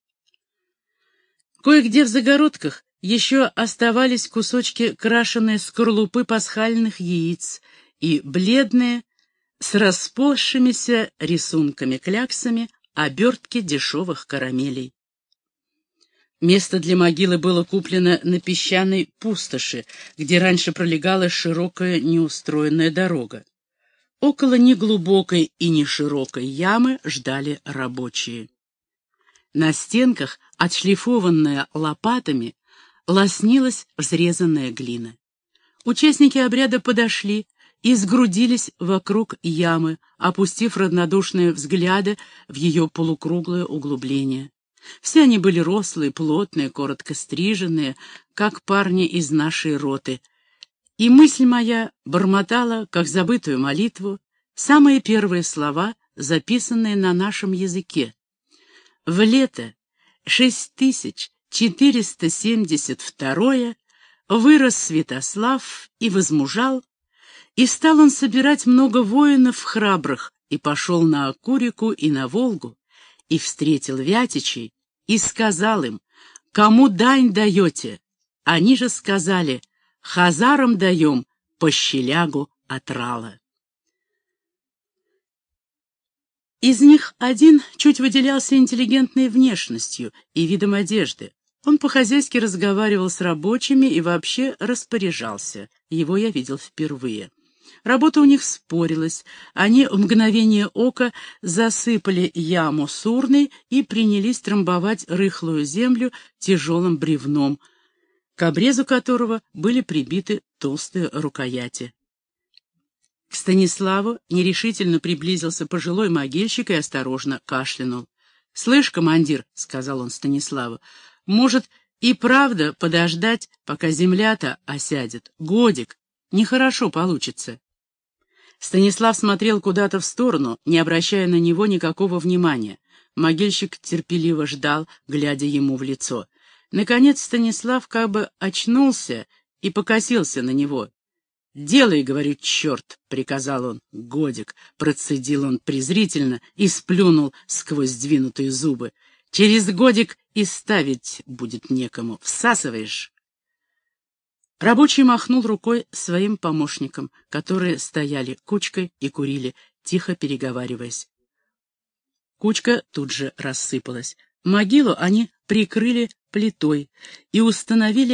Кое-где в загородках еще оставались кусочки крашеной скорлупы пасхальных яиц и бледные, с расползшимися рисунками-кляксами, обертки дешевых карамелей. Место для могилы было куплено на песчаной пустоши, где раньше пролегала широкая неустроенная дорога. Около неглубокой и неширокой ямы ждали рабочие. На стенках, отшлифованная лопатами, лоснилась взрезанная глина. Участники обряда подошли и сгрудились вокруг ямы, опустив равнодушные взгляды в ее полукруглое углубление. Все они были рослые, плотные, коротко стриженные, как парни из нашей роты. И мысль моя бормотала, как забытую молитву, самые первые слова, записанные на нашем языке. В лето шесть тысяч четыреста семьдесят второе вырос Святослав и возмужал, и стал он собирать много воинов храбрых, и пошел на Окурику и на Волгу, и встретил Вятичей, и сказал им: «Кому дань даете?» Они же сказали: «Хазарам даем по щелягу отрала». Из них один чуть выделялся интеллигентной внешностью и видом одежды. Он по-хозяйски разговаривал с рабочими и вообще распоряжался. Его я видел впервые. Работа у них спорилась. Они в мгновение ока засыпали яму с урной и принялись трамбовать рыхлую землю тяжелым бревном, к обрезу которого были прибиты толстые рукояти. К Станиславу нерешительно приблизился пожилой могильщик и осторожно кашлянул. «Слышь, командир», — сказал он Станиславу, — «может, и правда подождать, пока земля-то осядет? Годик, нехорошо получится». Станислав смотрел куда-то в сторону, не обращая на него никакого внимания. Могильщик терпеливо ждал, глядя ему в лицо. Наконец Станислав как бы очнулся и покосился на него. «Делай, — говорю, — черт!» — приказал он. «Годик!» — процедил он презрительно и сплюнул сквозь сдвинутые зубы. «Через годик и ставить будет некому. Всасываешь?» Рабочий махнул рукой своим помощникам, которые стояли кучкой и курили, тихо переговариваясь. Кучка тут же рассыпалась. Могилу они прикрыли плитой и установили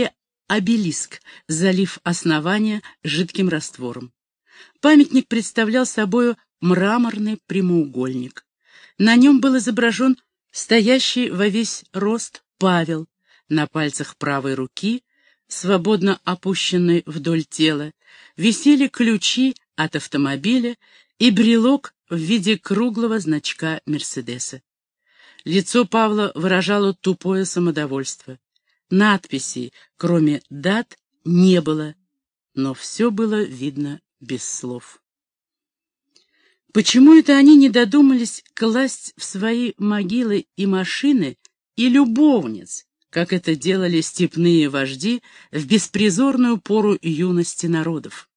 обелиск, залив основания жидким раствором. Памятник представлял собою мраморный прямоугольник. На нем был изображен стоящий во весь рост Павел. На пальцах правой руки, свободно опущенной вдоль тела, висели ключи от автомобиля и брелок в виде круглого значка «Мерседеса». Лицо Павла выражало тупое самодовольство. Надписей, кроме дат, не было, но все было видно без слов. Почему это они не додумались класть в свои могилы и машины, и любовниц, как это делали степные вожди в беспризорную пору юности народов?